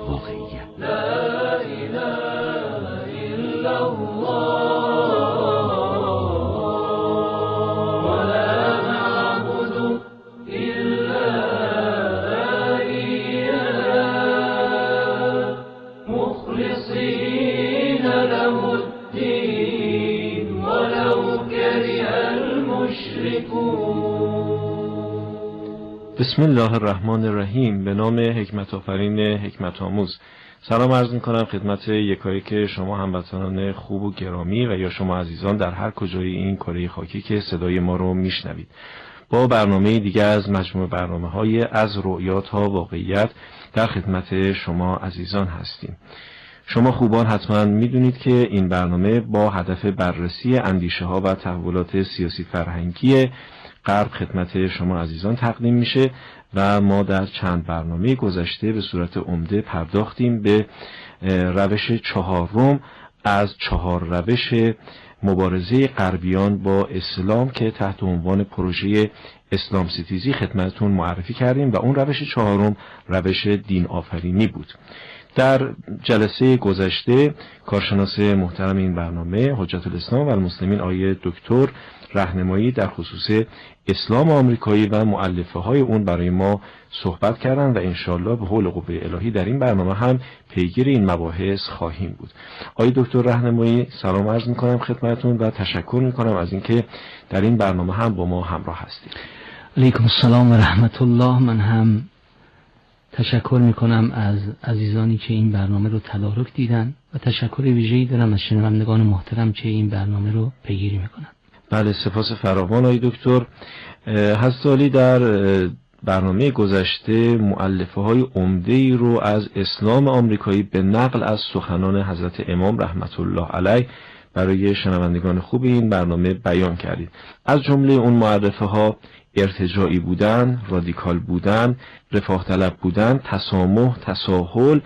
بسم الله الرحمن الرحیم. به نام حکمت آفرین حکمت آموز سلام عرض می‌کنم خدمت یکایک شما هموطنان خوب و گرامی و یا شما عزیزان در هر کجای این کره خاکی که صدای ما رو میشنوید. با برنامه دیگه از مجموع برنامه‌های از رؤیا تا واقعیت در خدمت شما عزیزان هستیم. شما خوبان حتما میدونید که این برنامه با هدف بررسی اندیشه‌ها و تحولات سیاسی فرهنگی غرب خدمت شما عزیزان تقدیم میشه و ما در چند برنامه گذشته به صورت عمده پرداختیم به روش 4 از 4 روش مبارزه غربیان با اسلام که تحت عنوان پروژه اسلام ستیزی خدمتتون معرفی کردیم و اون روش 4 روش دین آفرینی بود. در جلسه گذشته کارشناس محترم این برنامه حجت الاسلام و المسلمین آقای دکتر راهنمایی در خصوص اسلام آمریکایی و مؤلفه های اون برای ما صحبت کردن و انشالله به حول قوه الهی در این برنامه هم پیگیر این مباحث خواهیم بود. آقای دکتر راهنمایی سلام عرض میکنم خدمتتون و تشکر میکنم از اینکه در این برنامه هم با ما همراه هستید. علیکم السلام و رحمت الله. من هم تشکر میکنم از عزیزانی که این برنامه رو تدارک دیدن و تشکر ویژه‌ای دارم از شنوندگان محترم که این برنامه رو پیگیری میکنن. بله سپاس فراوان آقای دکتر. حضرت در برنامه گذشته مؤلفه های عمده‌ای رو از اسلام آمریکایی به نقل از سخنان حضرت امام رحمت الله علیه برای شنوندگان خوب این برنامه بیان کردید. از جمله اون معرفه ها ارتجاعی بودن، رادیکال بودن، رفاه طلب بودن، تسامح، تساهل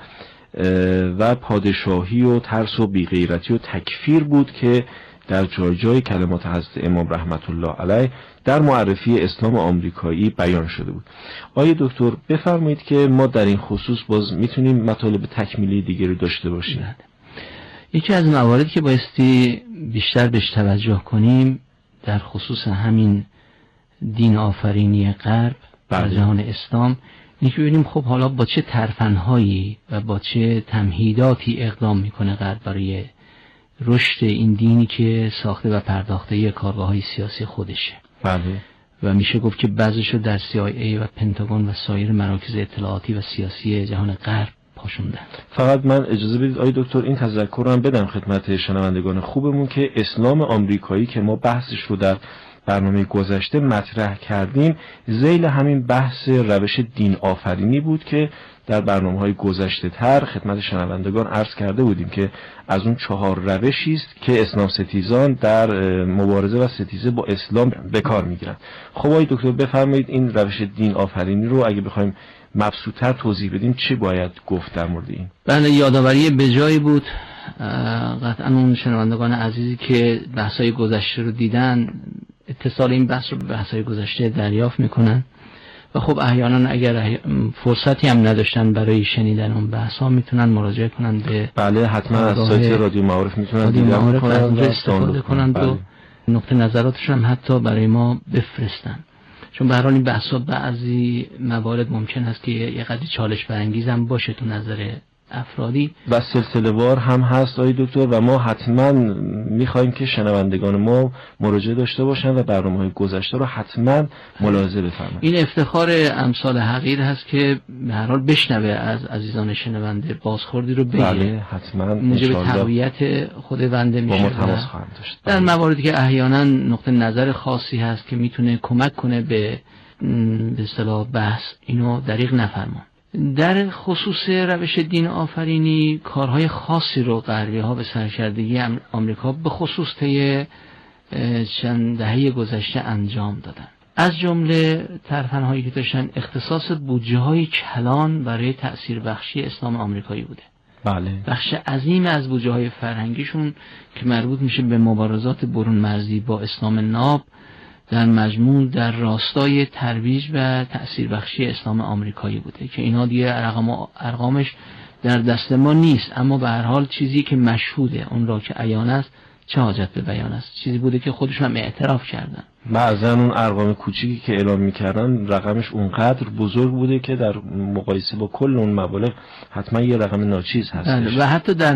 و پادشاهی و ترس و بیغیرتی و تکفیر بود که در جای جای کلمات حضرت امام رحمت الله علیه در معرفی اسلام آمریکایی بیان شده بود. آقای دکتر بفرمایید که ما در این خصوص باز میتونیم مطالب تکمیلی دیگری داشته باشیم. یکی از مواردی که بایستی بیشتر بهش توجه کنیم در خصوص همین دین آفرینی غرب در جهان اسلام اینه که ببینیم خب حالا با چه ترفندهایی و با چه تمهیداتی اقدام میکنه غرب برای رشد این دینی که ساخته و پرداخته کارگاه‌های سیاسی خودشه. بله. و میشه گفت که بعضیشو در CIA و پنتاگون و سایر مراکز اطلاعاتی و سیاسی جهان غرب پاشوندن. فقط من اجازه بدید آقای دکتر این تذکر رو هم بدم خدمت شنوندگان خوبمون که اسلام آمریکایی که ما بحثش رو در برنامه گذشته مطرح کردیم ذیل همین بحث روش دین آفرینی بود که در برنامه‌های گذشته‌تر خدمت شنوندگان عرض کرده بودیم که از اون 4 روشی است که اسلام ستیزان در مبارزه و ستیزه با اسلام به کار می‌گیرند. خب آقای دکتر بفرمایید این روش دین آفرینی رو اگه بخوایم مبسوط‌تر توضیح بدیم چه باید گفت در مورد این؟ بله، یادآوری به جایی بود. قطعا اون شنوندگان عزیزی که بحث‌های گذشته رو دیدن اتصال این بحث رو به بحث‌های گذشته دریافت میکنن و خب احیانا اگر فرصتی هم نداشتن برای شنیدن اون بحث‌ها میتونن مراجعه کنن به بله حتما از سایت رادیو معارف میتونن دیدن کنن و استفاده کنن و نقطه نظراتشون هم حتی برای ما بفرستن، چون به هر حال این بحث‌ها بعضی موارد ممکن است که یه قدری چالش برانگیز هم باشه تو نظر افرادی و سلسله وار هم هست آقای دکتر و ما حتما میخوایم که شنوندگان ما مراجعه داشته باشن و برنامه‌های گذشته رو حتما ملاحظه بفرمایید. این افتخار امثال حقیر هست که به هر حال بشنوه از عزیزان شنونده، بازخوردی رو بگیره. بله حتما موجب تقویت خود بنده میشه. با ما تماس خواهند داشت. در مواردی که احیانا نقطه نظر خاصی هست که میتونه کمک کنه به اصطلاح بحث، اینو دریغ نفرمان. در خصوص روش دین آفرینی کارهای خاصی رو غربی ها به سرکردگی آمریکا به خصوص طی چند دهه گذشته انجام دادن. از جمله ترفندهایی که داشتن اختصاص بودجه های کلان برای تأثیر بخشی اسلام آمریکایی بوده. بله. بخش عظیم از بودجه های فرهنگیشون که مربوط میشه به مبارزات برون مرزی با اسلام ناب در مجموع در راستای ترویج و تأثیر بخشی اسلام آمریکایی بوده که اینا دیگه ارقامش در دست ما نیست، اما به هر حال چیزی که مشهوده، اون را که عیان است چه حاجت به بیان است، چیزی بوده که خودشون هم اعتراف کردن. بعضا اون ارقام کوچیکی که اعلام میکردن رقمش اونقدر بزرگ بوده که در مقایسه با کل اون مبالغ حتما یه رقم ناچیز هستش. و حتی در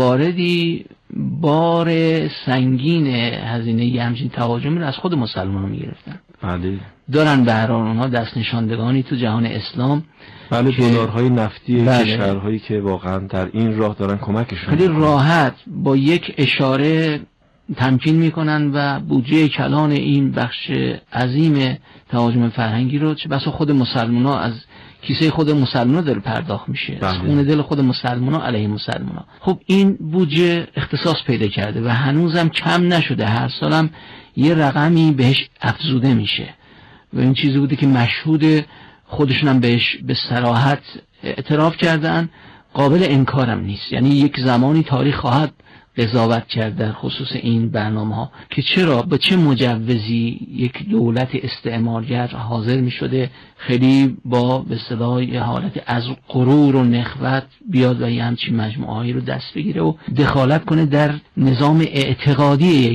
مواردی بار سنگین هزینه یه همچین تهاجمی رو از خود مسلمان میگرفتن. بله. دارن به هر حال اونها دست نشاندگانی تو جهان اسلام. بله، دلارهای نفتی کشورهایی که واقعا در این راه دارن کمکشون خیلی راحت با یک اشاره تمکین میکنن و بودجه کلان این بخش عظیم تهاجم فرهنگی رو چه بسا خود مسلمان‌ها از کیسه خود مسلمان‌ها داره پرداخت میشه. از خون دل خود مسلمان‌ها علیه مسلمان‌ها. خب این بودجه اختصاص پیدا کرده و هنوزم کم نشده، هر سالم یه رقمی بهش افزوده میشه و این چیزی بوده که مشهود خودشون هم بهش به صراحت اعتراف کردن، قابل انکارم نیست. یعنی یک زمانی تاریخ خواهد قضاوت کرد در خصوص این برنامه ها که چرا با چه مجوزی یک دولت استعمارگر حاضر می شده خیلی با به اصطلاح حالت از غرور و نخوت بیاد و یه همچین مجموعه هایی رو دست بگیره و دخالت کنه در نظام اعتقادی یک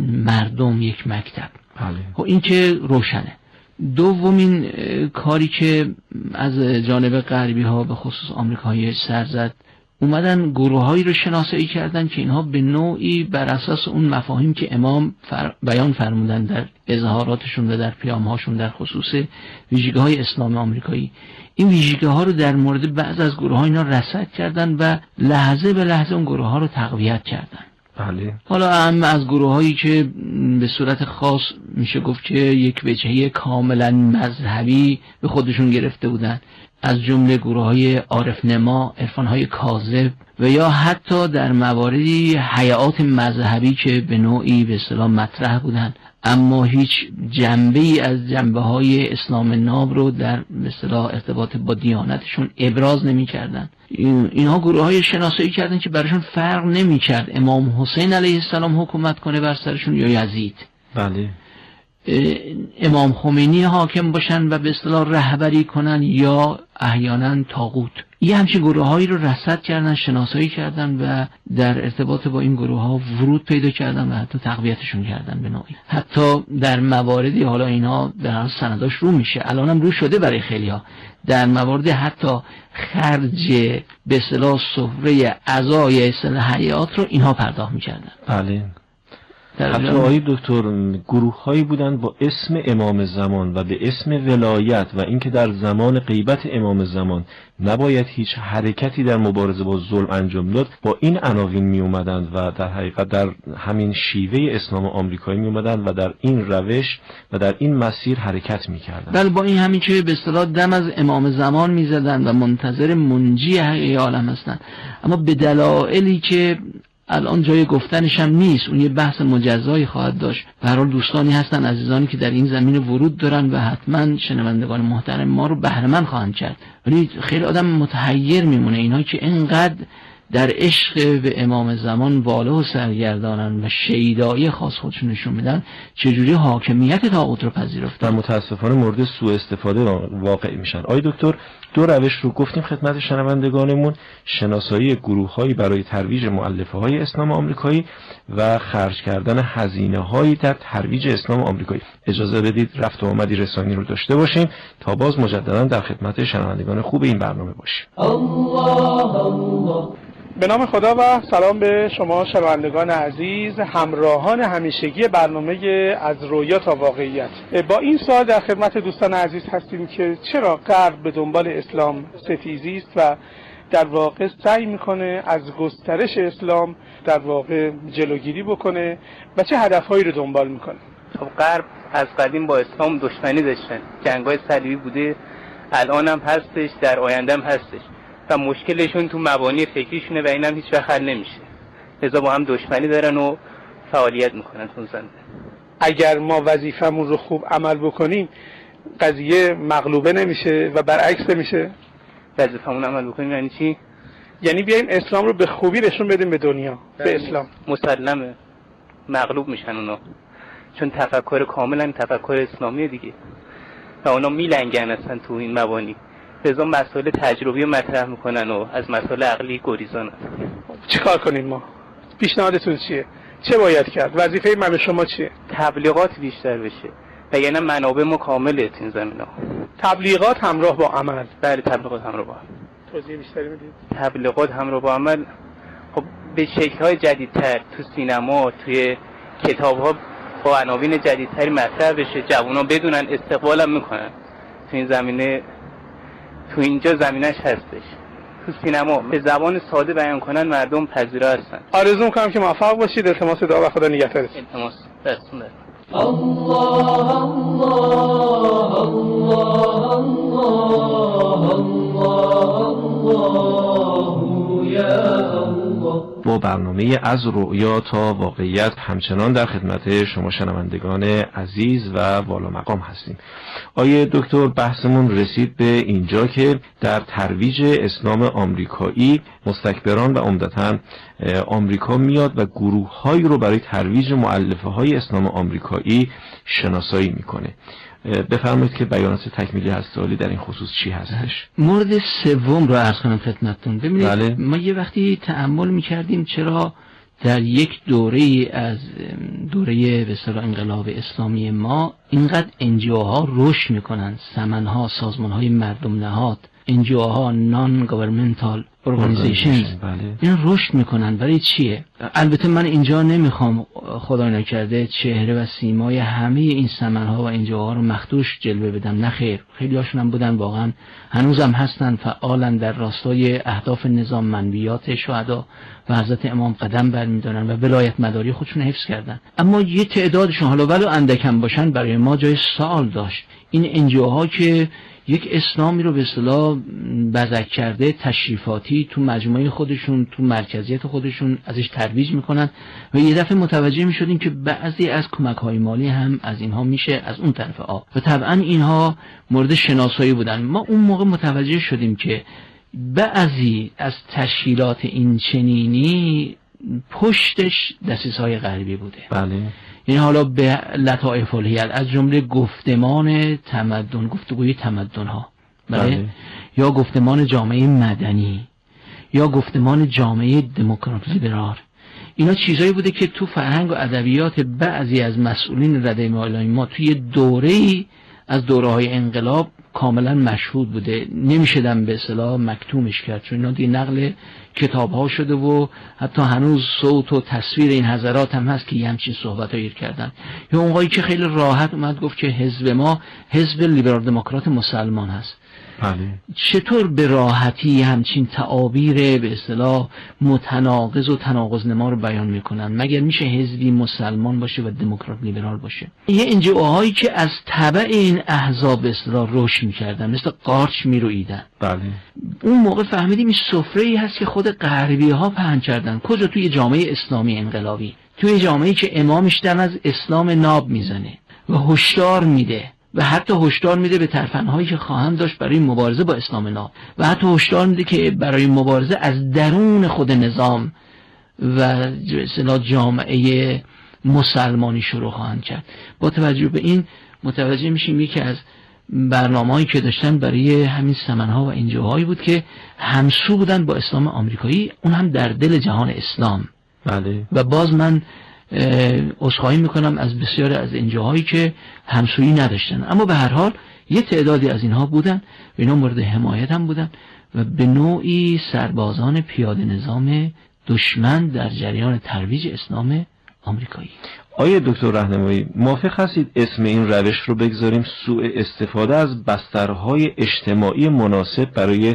مردم، یک مکتب. بله. این که روشنه. دومین کاری که از جانب غربی ها به خصوص آمریکایی سر زد، اومدن گروه‌هایی رو شناسایی کردن که اینها به نوعی بر اساس اون مفاهیم که امام بیان فرمودن در اظهاراتشون و در پیام‌هاشون در خصوص ویژگی‌های اسلام آمریکایی، این ویژگی‌ها رو در مورد بعض از گروه‌ها اینا رصد کردن و لحظه به لحظه اون گروه‌ها رو تقویت کردن. بله. حالا از گروه‌هایی که به صورت خاص میشه گفت که یک وجهه کاملا مذهبی به خودشون گرفته بودن، از جمله گروه‌های عارف نما، عرفان‌های کاذب و یا حتی در مواردی حیات مذهبی که به نوعی به اصطلاح مطرح بودن اما هیچ جنبه‌ای از جنبه‌های اسلام ناب رو در به اصطلاح ارتباط با دیانتشون ابراز نمی‌کردن. اینها گروه‌های شناسایی کردن که براشون فرق نمی‌کرد امام حسین علیه السلام حکومت کنه بر سرشون یا یزید. بله. امام خمینی حاکم باشن و به اصطلاح رهبری کنن یا احیانا طاغوت. یه همچین گروه‌هایی رو رصد کردن، شناسایی کردن و در ارتباط با این گروه‌ها ورود پیدا کردن و حتی تقویتشون کردن به نوعی. حتی در مواردی حالا اینا در حال سنداش رو میشه، الانم رو شده برای خیلی‌ها، در موارد حتی خرج به اصطلاح سفره عزای اصطلاح حیات رو اینها پرداخت می‌کردن. بله. حتی آقای دکتر گروه هایی بودند با اسم امام زمان و به اسم ولایت و اینکه در زمان غیبت امام زمان نباید هیچ حرکتی در مبارزه با ظلم انجام داد، با این عناوین می اومدند و در حقیقت در همین شیوه اسلام آمریکایی می اومدند و در این روش و در این مسیر حرکت می کردند. بله، با این همین که به اصطلاح دم از امام زمان می زدند و منتظر منجی حقیقی عالم هستند، اما به دلایلی که الان جای گفتنش هم نیست، اون یه بحث مجزایی خواهد داشت. به هر حال دوستانی هستن، عزیزانی که در این زمین ورود دارن و حتما شنوندگان محترم ما رو بهره مند خواهند کرد، ولی خیلی آدم متحیر میمونه اینها که اینقدر در عشق به امام زمان واله و سرگردانن و شیدایی خاص خودشون نشون میدن، چجوری حاکمیت طاغوت رو پذیرفتن و متاسفانه مورد سوء استفاده واقع میشن. آقای دکتر، دو روش رو گفتیم خدمت شنوندگانمون: شناسایی گروه‌هایی برای ترویج مؤلفه‌های اسلام آمریکایی و خرج کردن هزینه‌هایی در ترویج اسلام آمریکایی. اجازه بدید رفت و آمدی رسانی رو داشته باشیم تا باز مجددا در خدمت شنوندگان خوب این برنامه باشیم. به نام خدا و سلام به شما شنوندگان عزیز، همراهان همیشگی برنامه از رویا تا واقعیت. با این سوال در خدمت دوستان عزیز هستیم که چرا غرب به دنبال اسلام ستیزی است و در واقع سعی میکنه از گسترش اسلام در واقع جلوگیری بکنه و چه هدفهایی رو دنبال میکنه. خب غرب از قدیم با اسلام دشمنی داشتن، جنگ‌های صلیبی بوده، الان هم هستش، در آینده هم هستش و مشکلشون تو مبانی فکریشونه و اینم هیچ وقت حل نمیشه. لذا با هم دشمنی دارن و فعالیت میکنن تو زنده. اگر ما وظیفمون رو خوب عمل بکنیم قضیه مغلوبه نمیشه و برعکس نمیشه. وظیفمون عمل بکنیم یعنی چی؟ یعنی بیایم اسلام رو به خوبی نشون بدیم به دنیا. به اسلام مسلمه مغلوب میشن اونا، چون تفکر کاملا تفکر اسلامی دیگه و اونا میلنگن اصلا تو این مبانی. لذا مسائل تجربی رو مطرح میکنن و از مسائل عقلی گریزانن. چی کار کنیم ما؟ پیشنهادتون چیه؟ چه باید کرد؟ وظیفه من به شما چیه؟ تبلیغات بیشتر بشه و یعنی منابع ما کامله تو این زمینا. تبلیغات همراه با عمل. بله، تبلیغات همراه با عمل. توضیح بیشتری میدید؟ تبلیغات همراه با عمل خب به شکل‌های جدیدتر تو سینما، توی کتاب‌ها با عناوین جدیدتری مطرح بشه، جوونا بدونن، استقبال هم میکنن. تو این زمینه تو اینجا زمینش هستش. تو سینما به زبان ساده بیان کنن مردم پذیرا هستن. آرزو میکنم که موفق باشید. التماس دعا و خدا نگهدارتون. التماس دستتون درد. الله الله الله الله یا الله. با برنامه از رؤیا تا واقعیت همچنان در خدمت شما شنوندگان عزیز و والا مقام هستیم. آیه دکتر، بحثمون رسید به اینجا که در ترویج اسلام آمریکایی مستکبران و عمدتاً آمریکا میاد و گروه‌هایی رو برای ترویج مؤلفه‌های اسلام آمریکایی شناسایی میکنه. بفرمایید که بیانات تکمیلی هسته‌عالی در این خصوص چی هستش؟ مورد سوم رو عرض کنم خدمتتون. ببینید بله. ما یه وقتی تأمل می‌کردیم چرا در یک دوره از دوره به اصطلاح انقلاب اسلامی ما اینقدر NGOها رشد میکنن، سمنها، سازمانهای مردم نهاد، NGOها نان گاورمنتال ارگانیزیشنز این رشد میکنن. برای چیه؟ البته من اینجا نمیخوام خدای نکرده چهره و سیمای همه این سمنها و NGOها رو مخدوش جلوه بدم، نه خیر، خیلی هاشون هم بودن واقعا هنوزم هستن، فعالن در راستای اهداف نظام منویات شهدا و حضرت امام قدم برمیدارن و ولایت مداری خودشون حفظ کردن. اما یه تعدادشون حالا ولو اندکم باشن برای ما جای سوال داشت. این NGOها که یک اسلامی رو به اصطلاح بزک کرده، تشریفاتی تو مجموعه خودشون، تو مرکزیت خودشون ازش ترویج میکنن و یه دفعه متوجه میشدیم که بعضی از کمک‌های مالی هم از اینها میشه از اون طرف آب و طبعا اینها مورد شناسایی بودن. ما اون موقع متوجه شدیم که بعضی از تشکیلات این چنینی پشتش دسیسه‌های غربی بوده. بله. این حالا به لطائف الحیل از جمله گفتمان تمدن، گفتگوی تمدن‌ها، بله، یا گفتمان جامعه مدنی یا گفتمان جامعه دموکرات لیبرال، اینا چیزایی بوده که تو فرهنگ و ادبیات بعضی از مسئولین رده مالای ما توی دوره‌ای از دوره‌های انقلاب کاملا مشهود بوده، نمیشدن به اصطلاح مکتومش کرد، چون اینا دیگه نقل کتاب ها شده و حتی هنوز صوت و تصویر این حضرات هم هست که یه همچین صحبت هایی کردن. یا اونقایی که خیلی راحت اومد گفت که حزب ما حزب لیبرال دموکرات مسلمان هست. بله. چطور به راحتی همچین تعابیر به اصطلاح متناقض و تناقض‌نما رو بیان میکنن؟ مگر میشه حزبی مسلمان باشه و دموکرات لیبرال باشه؟ یه انجیوهایی که از تبع این احزاب به اصطلاح رشد میکردن، مثل قارچ میرویدن. بله. اون موقع فهمیدیم این سفره‌ای هست که خود غربی ها پهن کردن. کجا؟ توی جامعه اسلامی انقلابی، توی جامعه‌ای که امامش دم از اسلام ناب میزنه و هشدار میده و حتی هشدار میده به ترفندهایی که خواهند داشت برای مبارزه با اسلام ناب، و حتی هشدار میده که برای مبارزه از درون خود نظام و اصطلاح جامعه مسلمانی شروع خواهند کرد. با توجه به این متوجه میشیم یکی از برنامه‌هایی که داشتن برای همین سمن‌ها و انجوهایی بود که همسو بودن با اسلام آمریکایی، اون هم در دل جهان اسلام. بله. و باز من عذرخواهی میکنم از بسیاری از انجاهایی که همسویی نداشتن، اما به هر حال یه تعدادی از اینها بودن و اینا مورد حمایت هم بودن و به نوعی سربازان پیاده نظام دشمن در جریان ترویج اسلام آمریکایی. آیا دکتر راهنمایی موافق هستید اسم این روش رو بگذاریم سوء استفاده از بسترهای اجتماعی مناسب برای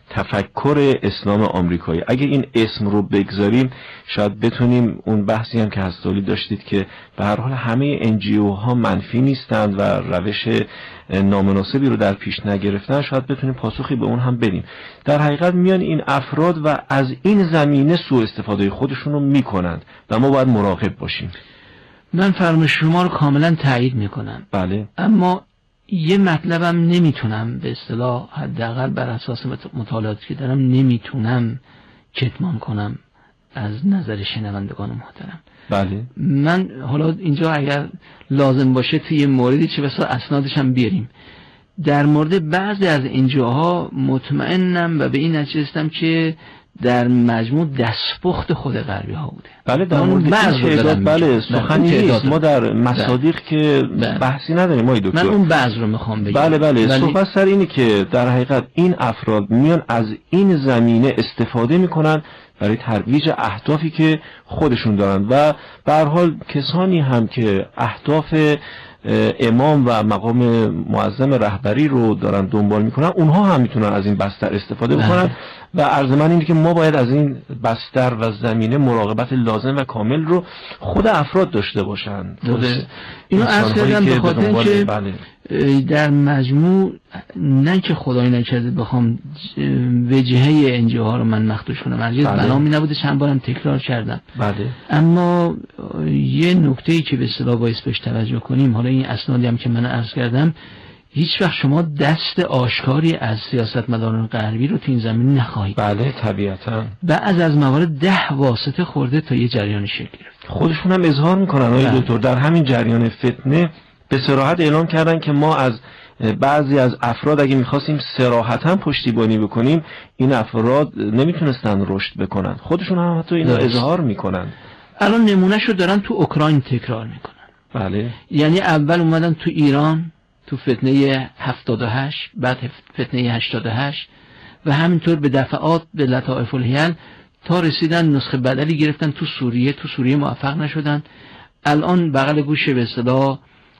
تفکر اسلام آمریکایی؟ اگه این اسم رو بگذاریم شاید بتونیم اون بحثی هم که هستالی داشتید که به هر حال همه NGO ها منفی نیستند و روش نامناسبی رو در پیش نگرفتن، شاید بتونیم پاسخی به اون هم بدیم. در حقیقت میان این افراد و از این زمینه سوء استفاده خودشون رو میکنند و ما باید مراقب باشیم. من فرمایش شما رو کاملا تایید میکنم. بله. اما یه مطلبم نمیتونم به اصطلاح حداقل بر اساس مطالعاتی که دارم نمیتونم کتمان کنم از نظر شنوندگان محترم. بله. من حالا اینجا اگر لازم باشه توی موردی چه بسا اسنادش هم بیاریم. در مورد بعضی از انجاها مطمئنم و به این نتیجه رسیدم که در مجموع دستپخت خود غربی ها بوده. بله در مورد این تعداد بله سخنی نیست، ما در مصادیق که بحثی نداریم ما دکتر. من اون بعض رو میخوام بگم. بله صحبت سر اینه که در حقیقت این افراد میان از این زمینه استفاده میکنن برای ترویج اهدافی که خودشون دارن و به هر حال کسانی هم که اهداف امام و مقام معظم رهبری رو دارن دنبال میکنن اونها هم میتونن از این بستر استفاده بکنن و عرض من اینه که ما باید از این بستر و زمینه مراقبت لازم و کامل رو خود افراد داشته باشن. اینو عرض کردم به خاطر اینکه در مجموع نه که خدای نکرده بخوام وجهه انجاها رو من مخدوش کنم، هرگز بنامی نبوده، چند بارم تکرار کردم. بله. اما یه نکته‌ای که به اصطلاح باعث بهش توجه کنیم، حالا این اسنادی هم که من عرض کردم، هیچ وقت شما دست آشکاری از سیاستمداران غربی رو تو این زمین نخواهید. بله طبیعتاً. بعض از موارد 10 واسطه خورده تا یه جریان شکل گرفت. خودشون هم اظهار میکنن آقای دکتر در همین جریان فتنه به صراحت اعلام کردن که ما از بعضی از افراد اگه میخواستیم صراحتاً پشتیبانی بکنیم این افراد نمیتونستن رشد بکنن. خودشون هم حتی اینو اظهار میکنن. الان نمونهشو دارن تو اوکراین تکرار میکنن. بله. یعنی اول اومدن تو ایران تو فتنه 78، بعد فتنه 88 و همینطور به دفعات به لطائف الحیل تا رسیدن نسخه بدلی گرفتن تو سوریه موفق نشدن. الان بغل گوش به اصطلاح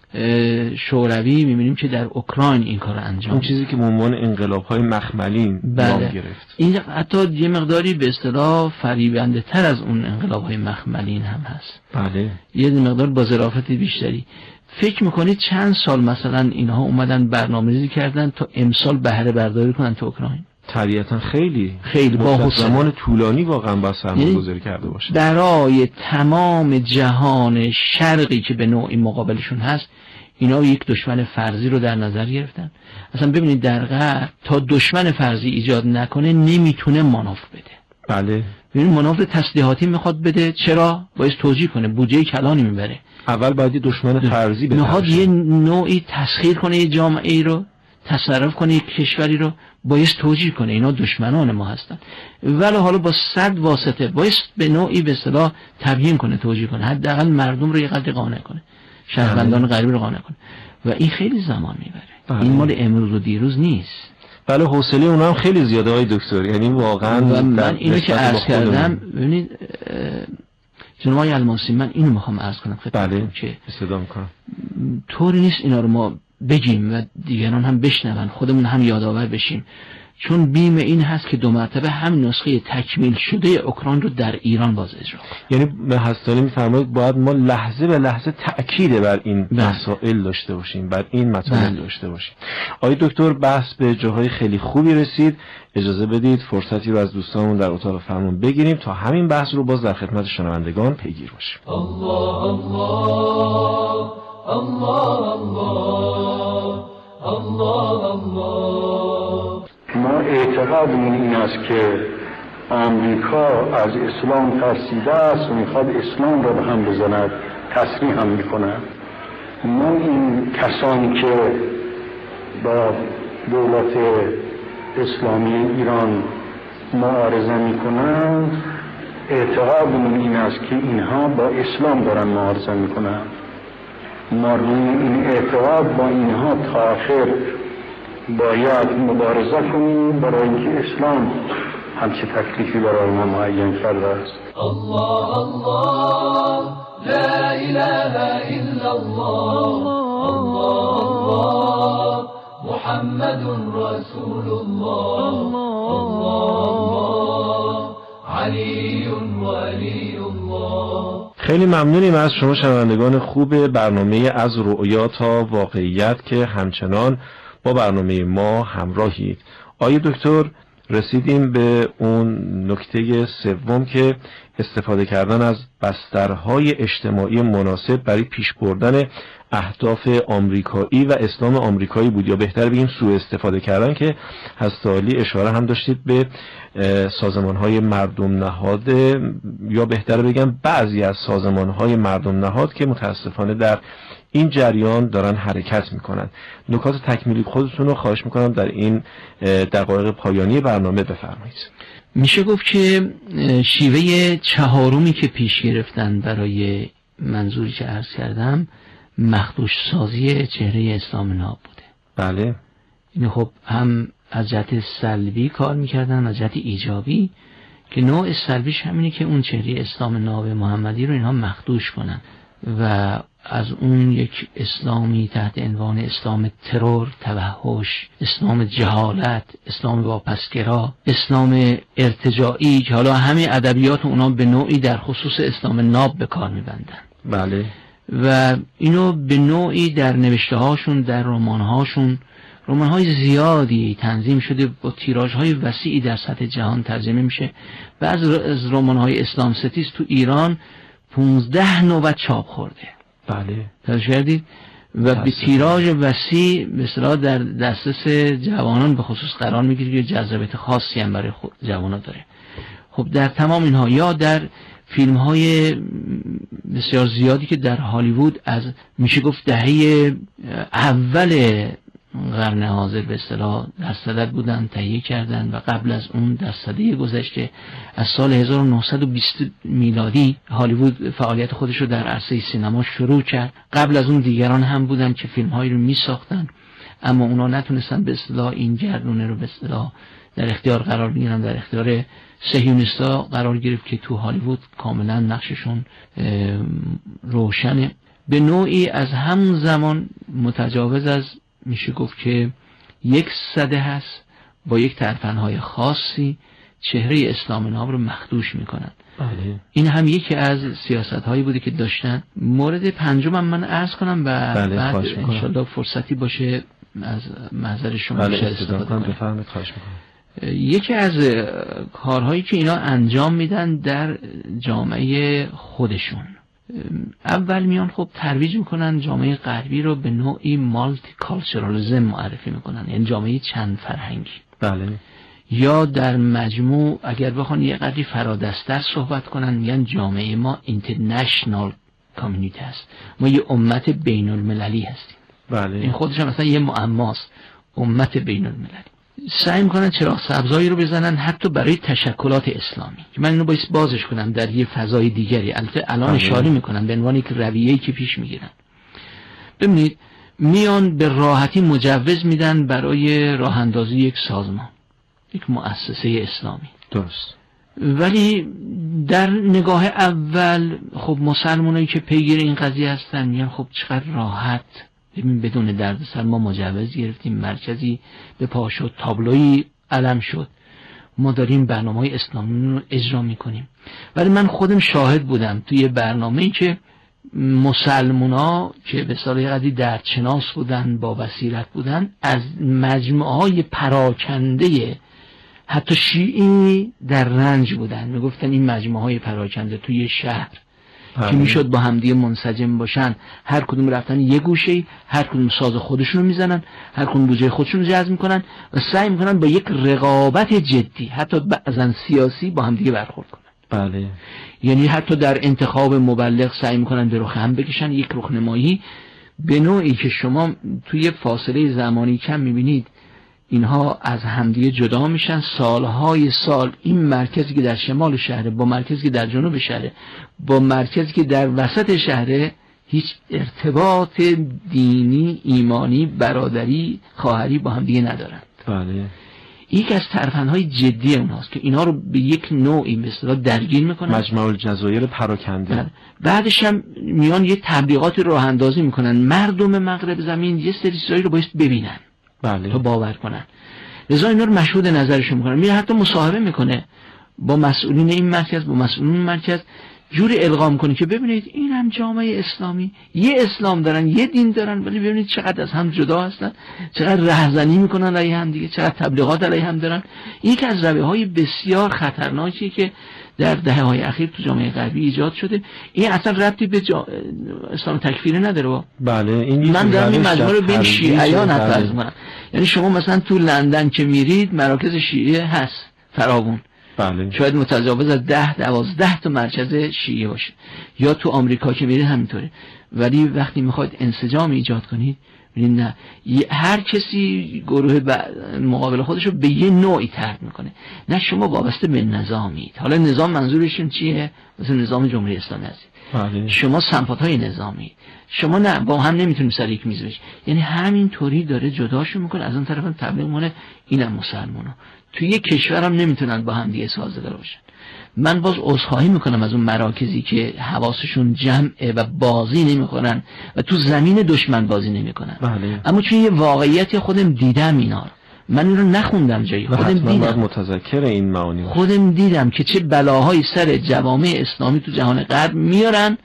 شوروی میبینیم که در اوکراین این کار انجام، اون چیزی که به عنوان انقلاب‌های مخملین نام گرفت. این حتی یه مقداری به اصطلاح فریبنده تر از اون انقلاب‌های مخملین هم هست. بله. یه مقدار با ظرافت بیشتری. فکر میکنید چند سال مثلا اینها اومدن برنامه‌ریزی کردن تا امسال بهره برداری کنن تو اوکراین؟ طبیعتاً خیلی با زمان طولانی واقعا با سرمایه‌گذاری کرده باشه. برای تمام جهان شرقی که به نوعی مقابلشون هست اینا یک دشمن فرضی رو در نظر گرفتن. اصلا ببینید در غرب تا دشمن فرضی ایجاد نکنه نمیتونه مانور بده. بله. ببینید مانور تسلیحاتی میخواد بده، چرا؟ باید توجیه کنه، بودجه کلانی میبره. اول باید دشمن فرضی بده. میخواد یه نوعی تسخیر کنه یه جامعه ای رو، تصرف کنه یک کشوری رو، باید توجیه کنه اینا دشمنان ما هستن. ولی حالا با 100 واسطه باید به نوعی به اصطلاح تبیین کنه، توجیه کنه، حداقل مردم رو یه قدری قانع کنه. شهروندان غربی رو قانع کنه و این خیلی زمان میبره. این مال امروز و دیروز نیست. بله حوصله اونا هم خیلی زیاده های دکتر، یعنی واقعا من اینو که عرض کردم ببینید جناب آقای الماسی، من اینو میخوام عرض کنم خدمتتون که استفاده میکنم طوری نیست اینا رو ما بگیم و دیگران هم بشنون، خودمون هم یادآور بشیم، چون بیم این هست که 2 مرتبه هم نسخه تکمیل شده اوکراین رو در ایران باز اجرا کنیم. یعنی به هستانی میفرمایید باید ما لحظه به لحظه تأکید بر این مسائل داشته باشیم، بر این مطالب داشته باشیم. آقای دکتر بحث به جاهای خیلی خوبی رسید، اجازه بدید فرصتی رو از دوستانمون در اتاق فرمان بگیریم تا همین بحث رو باز در خدمت شنوندگان پیگیر باشیم. الله الله الله الله الله الله. ما اعتقادمون این است که آمریکا از اسلام ترسیده است و میخواد اسلام را به هم بزند، تصریح هم میکنه. ما این کسانی که با دولت اسلامی ایران معارضه میکنند، اعتقادمون این است که اینها با اسلام دارن معارضه میکنن. ما روی این اعتقاد با اینها تا آخر باید مبارزه کنیم، برای اینکه اسلام همچه تکلیفی برای ما معین کرده است. الله الله لا اله الا الله الله الله محمد رسول الله الله علی ولی الله. خیلی ممنونیم از شما شنوندگان خوب برنامه از رؤیا تا واقعیت که همچنان با برنامه ما همراهید. آقای دکتر رسیدیم به اون نکته سوم که استفاده کردن از بسترهای اجتماعی مناسب برای پیش بردن اهداف آمریکایی و اسلام آمریکایی بود، یا بهتر بگیم سوء استفاده کردن، که هستالی اشاره هم داشتید به سازمان‌های مردم نهاد، یا بهتر بگم بعضی از سازمان‌های مردم نهاد که متاسفانه در این جریان دارن حرکت میکنن. نکات تکمیلی خودتون رو خواهش میکنم در این دقایق پایانی برنامه بفرمایید. میشه گفت که شیوه چهارمی که پیش گرفتن برای منظوری که عرض کردم مخدوش سازی چهره اسلام ناب بوده. بله. این خب هم از جهت سلبی کار میکردن، از جهت ایجابی، که نوع سلبیش همینه که اون چهره اسلام ناب محمدی رو اینها مخدوش کنن و از اون یک اسلامی تحت عنوان اسلام ترور، توحش، اسلام جهالت، اسلام واپسگرا، اسلام ارتجاعی که حالا همه ادبیات اونا به نوعی در خصوص اسلام ناب به کار میبندن. بله. و اینو به نوعی در نوشته هاشون، در رمان هاشون، رمان های زیادی تنظیم شده با تیراژ های وسیعی در سطح جهان ترجمه میشه. بعض از رمان های اسلام ستیز تو ایران 15 نوبت چاپ خورده. بله. توجه کردید؟ و به تیراژ وسیع مثلا در دسترس جوانان به خصوص قرار میگیره که جذابیت خاصی هم برای جوانان داره. خب در تمام اینها، یا در فیلم های بسیار زیادی که در هالیوود از میشه گفت دهه اول قرن حاضر به اصطلاح در صدد بودن، تهیه کردن و قبل از اون در سده گذشته از سال 1920 میلادی هالیوود فعالیت خودش رو در عرصه سینما شروع کرد. قبل از اون دیگران هم بودن که فیلم هایی رو می ساختن، اما اونا نتونستن به اصطلاح این گردونه رو به اصطلاح در اختیار قرار بگیرن. در اختیار صهیونیستا قرار گرفت که تو هالیوود کاملا نقششون روشنه. به نوعی از همون زمان متجاوز از میشه گفت که 1 سده هست، با یک ترفندهای خاصی چهره اسلام ناب رو مخدوش میکنن. بله. این هم یکی از سیاست هایی بوده که داشتن. مورد پنجم من عرض کنم و بله، بعد انشالله فرصتی باشه از محضر شما استفاده کنم. بفرمایید. خواهش میکنم. یکی از کارهایی که اینا انجام میدن در جامعه خودشون، اول میان خب ترویج میکنن جامعه غربی رو به نوعی مالتی کالچرالیسم معرفی میکنن، یعنی جامعه چند فرهنگی. بله. یا در مجموع اگر بخوان یه قدری فرادستر صحبت کنن میگن جامعه ما اینترنشنال کامیونیتی هست، ما یه امت بین المللی هستیم. بله. این خودش هم مثلا یه معماست، امت بین المللی. سعی میکنن چراغ سبزایی رو بزنن حتی برای تشکلات اسلامی که من اینو باید بازش کنم در یه فضای دیگری. البته الان اشاره میکنم به عنوان یک رویه‌ای که پیش میگیرن. ببینید میان به راحتی مجوز میدن برای راه اندازی یک سازمان، یک مؤسسه اسلامی. درست. ولی در نگاه اول خب مسلمانایی که پیگیر این قضیه هستن میگن خب چقدر راحت، ببین بدون دردسر ما مجوز گرفتیم، مرکزی به پا شد، تابلویی علم شد، ما داریم برنامه‌های اسلامی رو اجرا میکنیم. ولی من خودم شاهد بودم توی برنامه‌ای که مسلمونا که به اصطلاح قضیه دردشناس بودن، با بصیرت بودن، از مجموعه‌های پراکنده حتی شیعی در رنج بودن، میگفتن این مجموعه‌های پراکنده توی شهر که میشد با همدیگه منسجم باشن، هر کدوم رفتن یه گوشه‌ای، هر کدوم ساز خودشون رو میزنن، هر کدوم بوجه خودشون رو جذب میکنن و سعی میکنن با یک رقابت جدی حتی بعضن سیاسی با همدیگه برخورد کنن. بله. یعنی حتی در انتخاب مبلغ سعی میکنن به رخ هم بکشن، یک رخنمایی به نوعی که شما توی فاصله زمانی کم میبینید اینها از همدیگه جدا میشن. سالهای سال این مرکزی که در شمال شهره با مرکزی که در جنوب شهره با مرکزی که در وسط شهره هیچ ارتباط دینی، ایمانی، برادری، خواهری با همدیگه ندارن. بله. یکی از ترفندهای جدی اونهاست که اینا رو به یک نوعی مثلا درگیر میکنن، مجمع الجزایر پراکنده. بله. بعدش هم میان یه تبلیغات راه اندازی میکنن، مردم مغرب زمین یه سری چیزایی رو باید ببینن، بله، تا باور کنن. لذا اینا رو مشهود نظرشون میکنن. میره حتی مصاحبه میکنه با مسئولین این مرکز، با مسئولین این مرکز، جوری القا میکنه که ببینید این هم جامعه اسلامی، یه اسلام دارن، یه دین دارن، ولی ببینید چقدر از هم جدا هستن، چقدر رهزنی میکنن علیه هم دیگه، چقدر تبلیغات علیه هم دارن. یک از رویه‌های بسیار خطرناکی که در دهه‌های اخیر تو جامعه غربی ایجاد شده. این اصلا ربطی به اسلام تکفیری نداره. بله، این من دارم این مجموعه رو بین شیعیان حتی می‌کنم. یعنی شما مثلا تو لندن که میرید مراکز شیعه هست فراوون. بله. شاید متجاوز از 10-12 تا مرکز شیعه باشه. یا تو آمریکا که میرید همینطوره. ولی وقتی میخواید انسجام ایجاد کنید ببینید نه، هر کسی گروه مقابل خودش رو به یه نوعی طرح میکنه. نه شما وابسته به نظامید. حالا نظام منظورشون چیه؟ مثلا نظام جمهوری اسلامی هستید. بله. شما سمپاتهای نظامی، شما نه با هم نمیتونید سر یک میز بشید. یعنی همین طوری داره جداشون میکنه. از اون طرف تبلیغ میکنه اینم مسلمانا توی یک کشورم نمیتونن با هم دیگه سازگار باشن. من باز عذرخواهی میکنم از اون مراکزی که حواسشون جمعه و بازی نمیکنن و تو زمین دشمن بازی نمیکنن. بله. اما چون یه واقعیتی خودم دیدم اینا رو، من این رو نخوندم جایی، خودم دیدم، متذکر این معانی خودم دیدم که چه بلاهایی سر جوامع اسلامی تو جهان غرب میارن.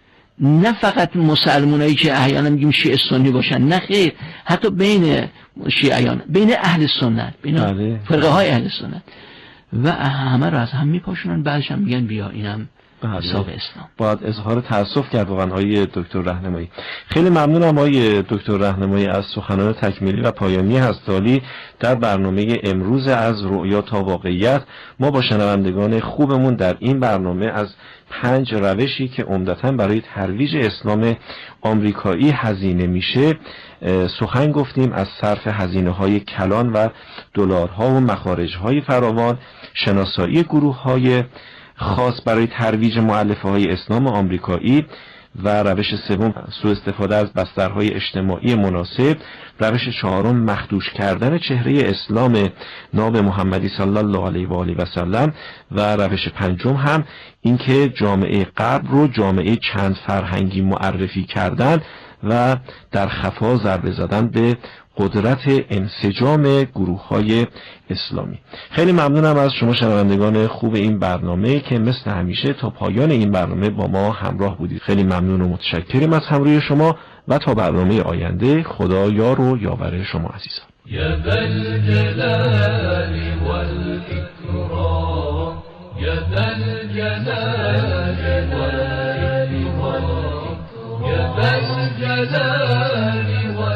نه فقط مسلمانایی که احیانا میگیم شیعه سنی باشن، نه خیر، حتی بین شیعیان، بین اهل سنت، بین فرقه های اهل سنت و همه رو از هم میپاشونن. بعدش هم میگن بیا اینم حساب اسلام. باید اظهار تأسف کرد واقعا های دکتر راهنمایی. خیلی ممنونم های دکتر راهنمایی از سخنان تکمیلی و پایانی هستالی در برنامه امروز از رؤیا تا واقعیت. ما با شنوندگان خوبمون در این برنامه از 5 روشی که عمدتاً برای ترویج اسلام آمریکایی هزینه میشه سخن گفتیم. از صرف هزینه‌های کلان و دلارها و مخارج‌های فراوان، شناسایی گروه‌های خاص برای ترویج مؤلفه‌های اسلام آمریکایی و روش سوم سوء استفاده از بسترهای اجتماعی مناسب، روش چهارم مخدوش کردن چهره اسلام ناب محمدی صلی الله علیه و آله و سلم و روش پنجم هم اینکه جامعه غرب رو جامعه چند فرهنگی معرفی کردن و در خفا ضربه زدن به قدرت انسجام گروه‌های اسلامی. خیلی ممنونم از شما شنوندگان خوب این برنامه که مثل همیشه تا پایان این برنامه با ما همراه بودید. خیلی ممنون و متشکریم از همراهی شما و تا برنامه آینده خدا یار و یاور شما عزیزان. یا ذا الجلال والإکرام، یا ذا الجلال والإکرام، یا ذا الجلال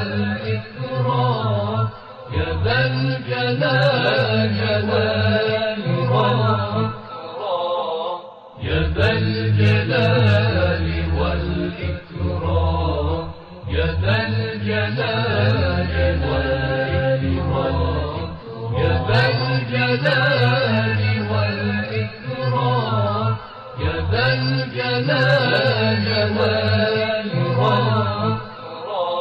والإكرام، يا ذا الجلال والإكرام، يا ذا الجلال والإكرام، يا ذا الجلال والإكرام، يا ذا الجلال والإكرام، يا ذا الجلال والإكرام.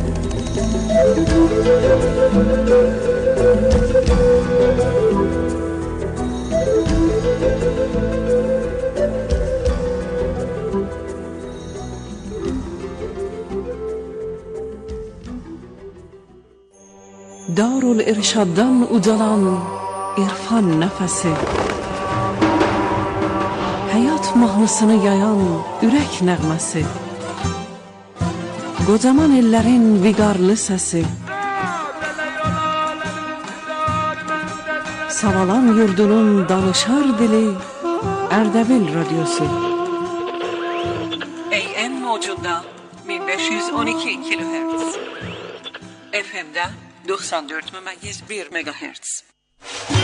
Darul-Irshaddan ucalan irfan nəfəsi, həyat mahnısını yayan ürək nəğməsi, qocaman ellərin viqarlı səsi, Savalan yurdunun danışar dili Ərdəbil radyosu. AM mövcudda 1512 kHz, FM'də 94,1 MHz.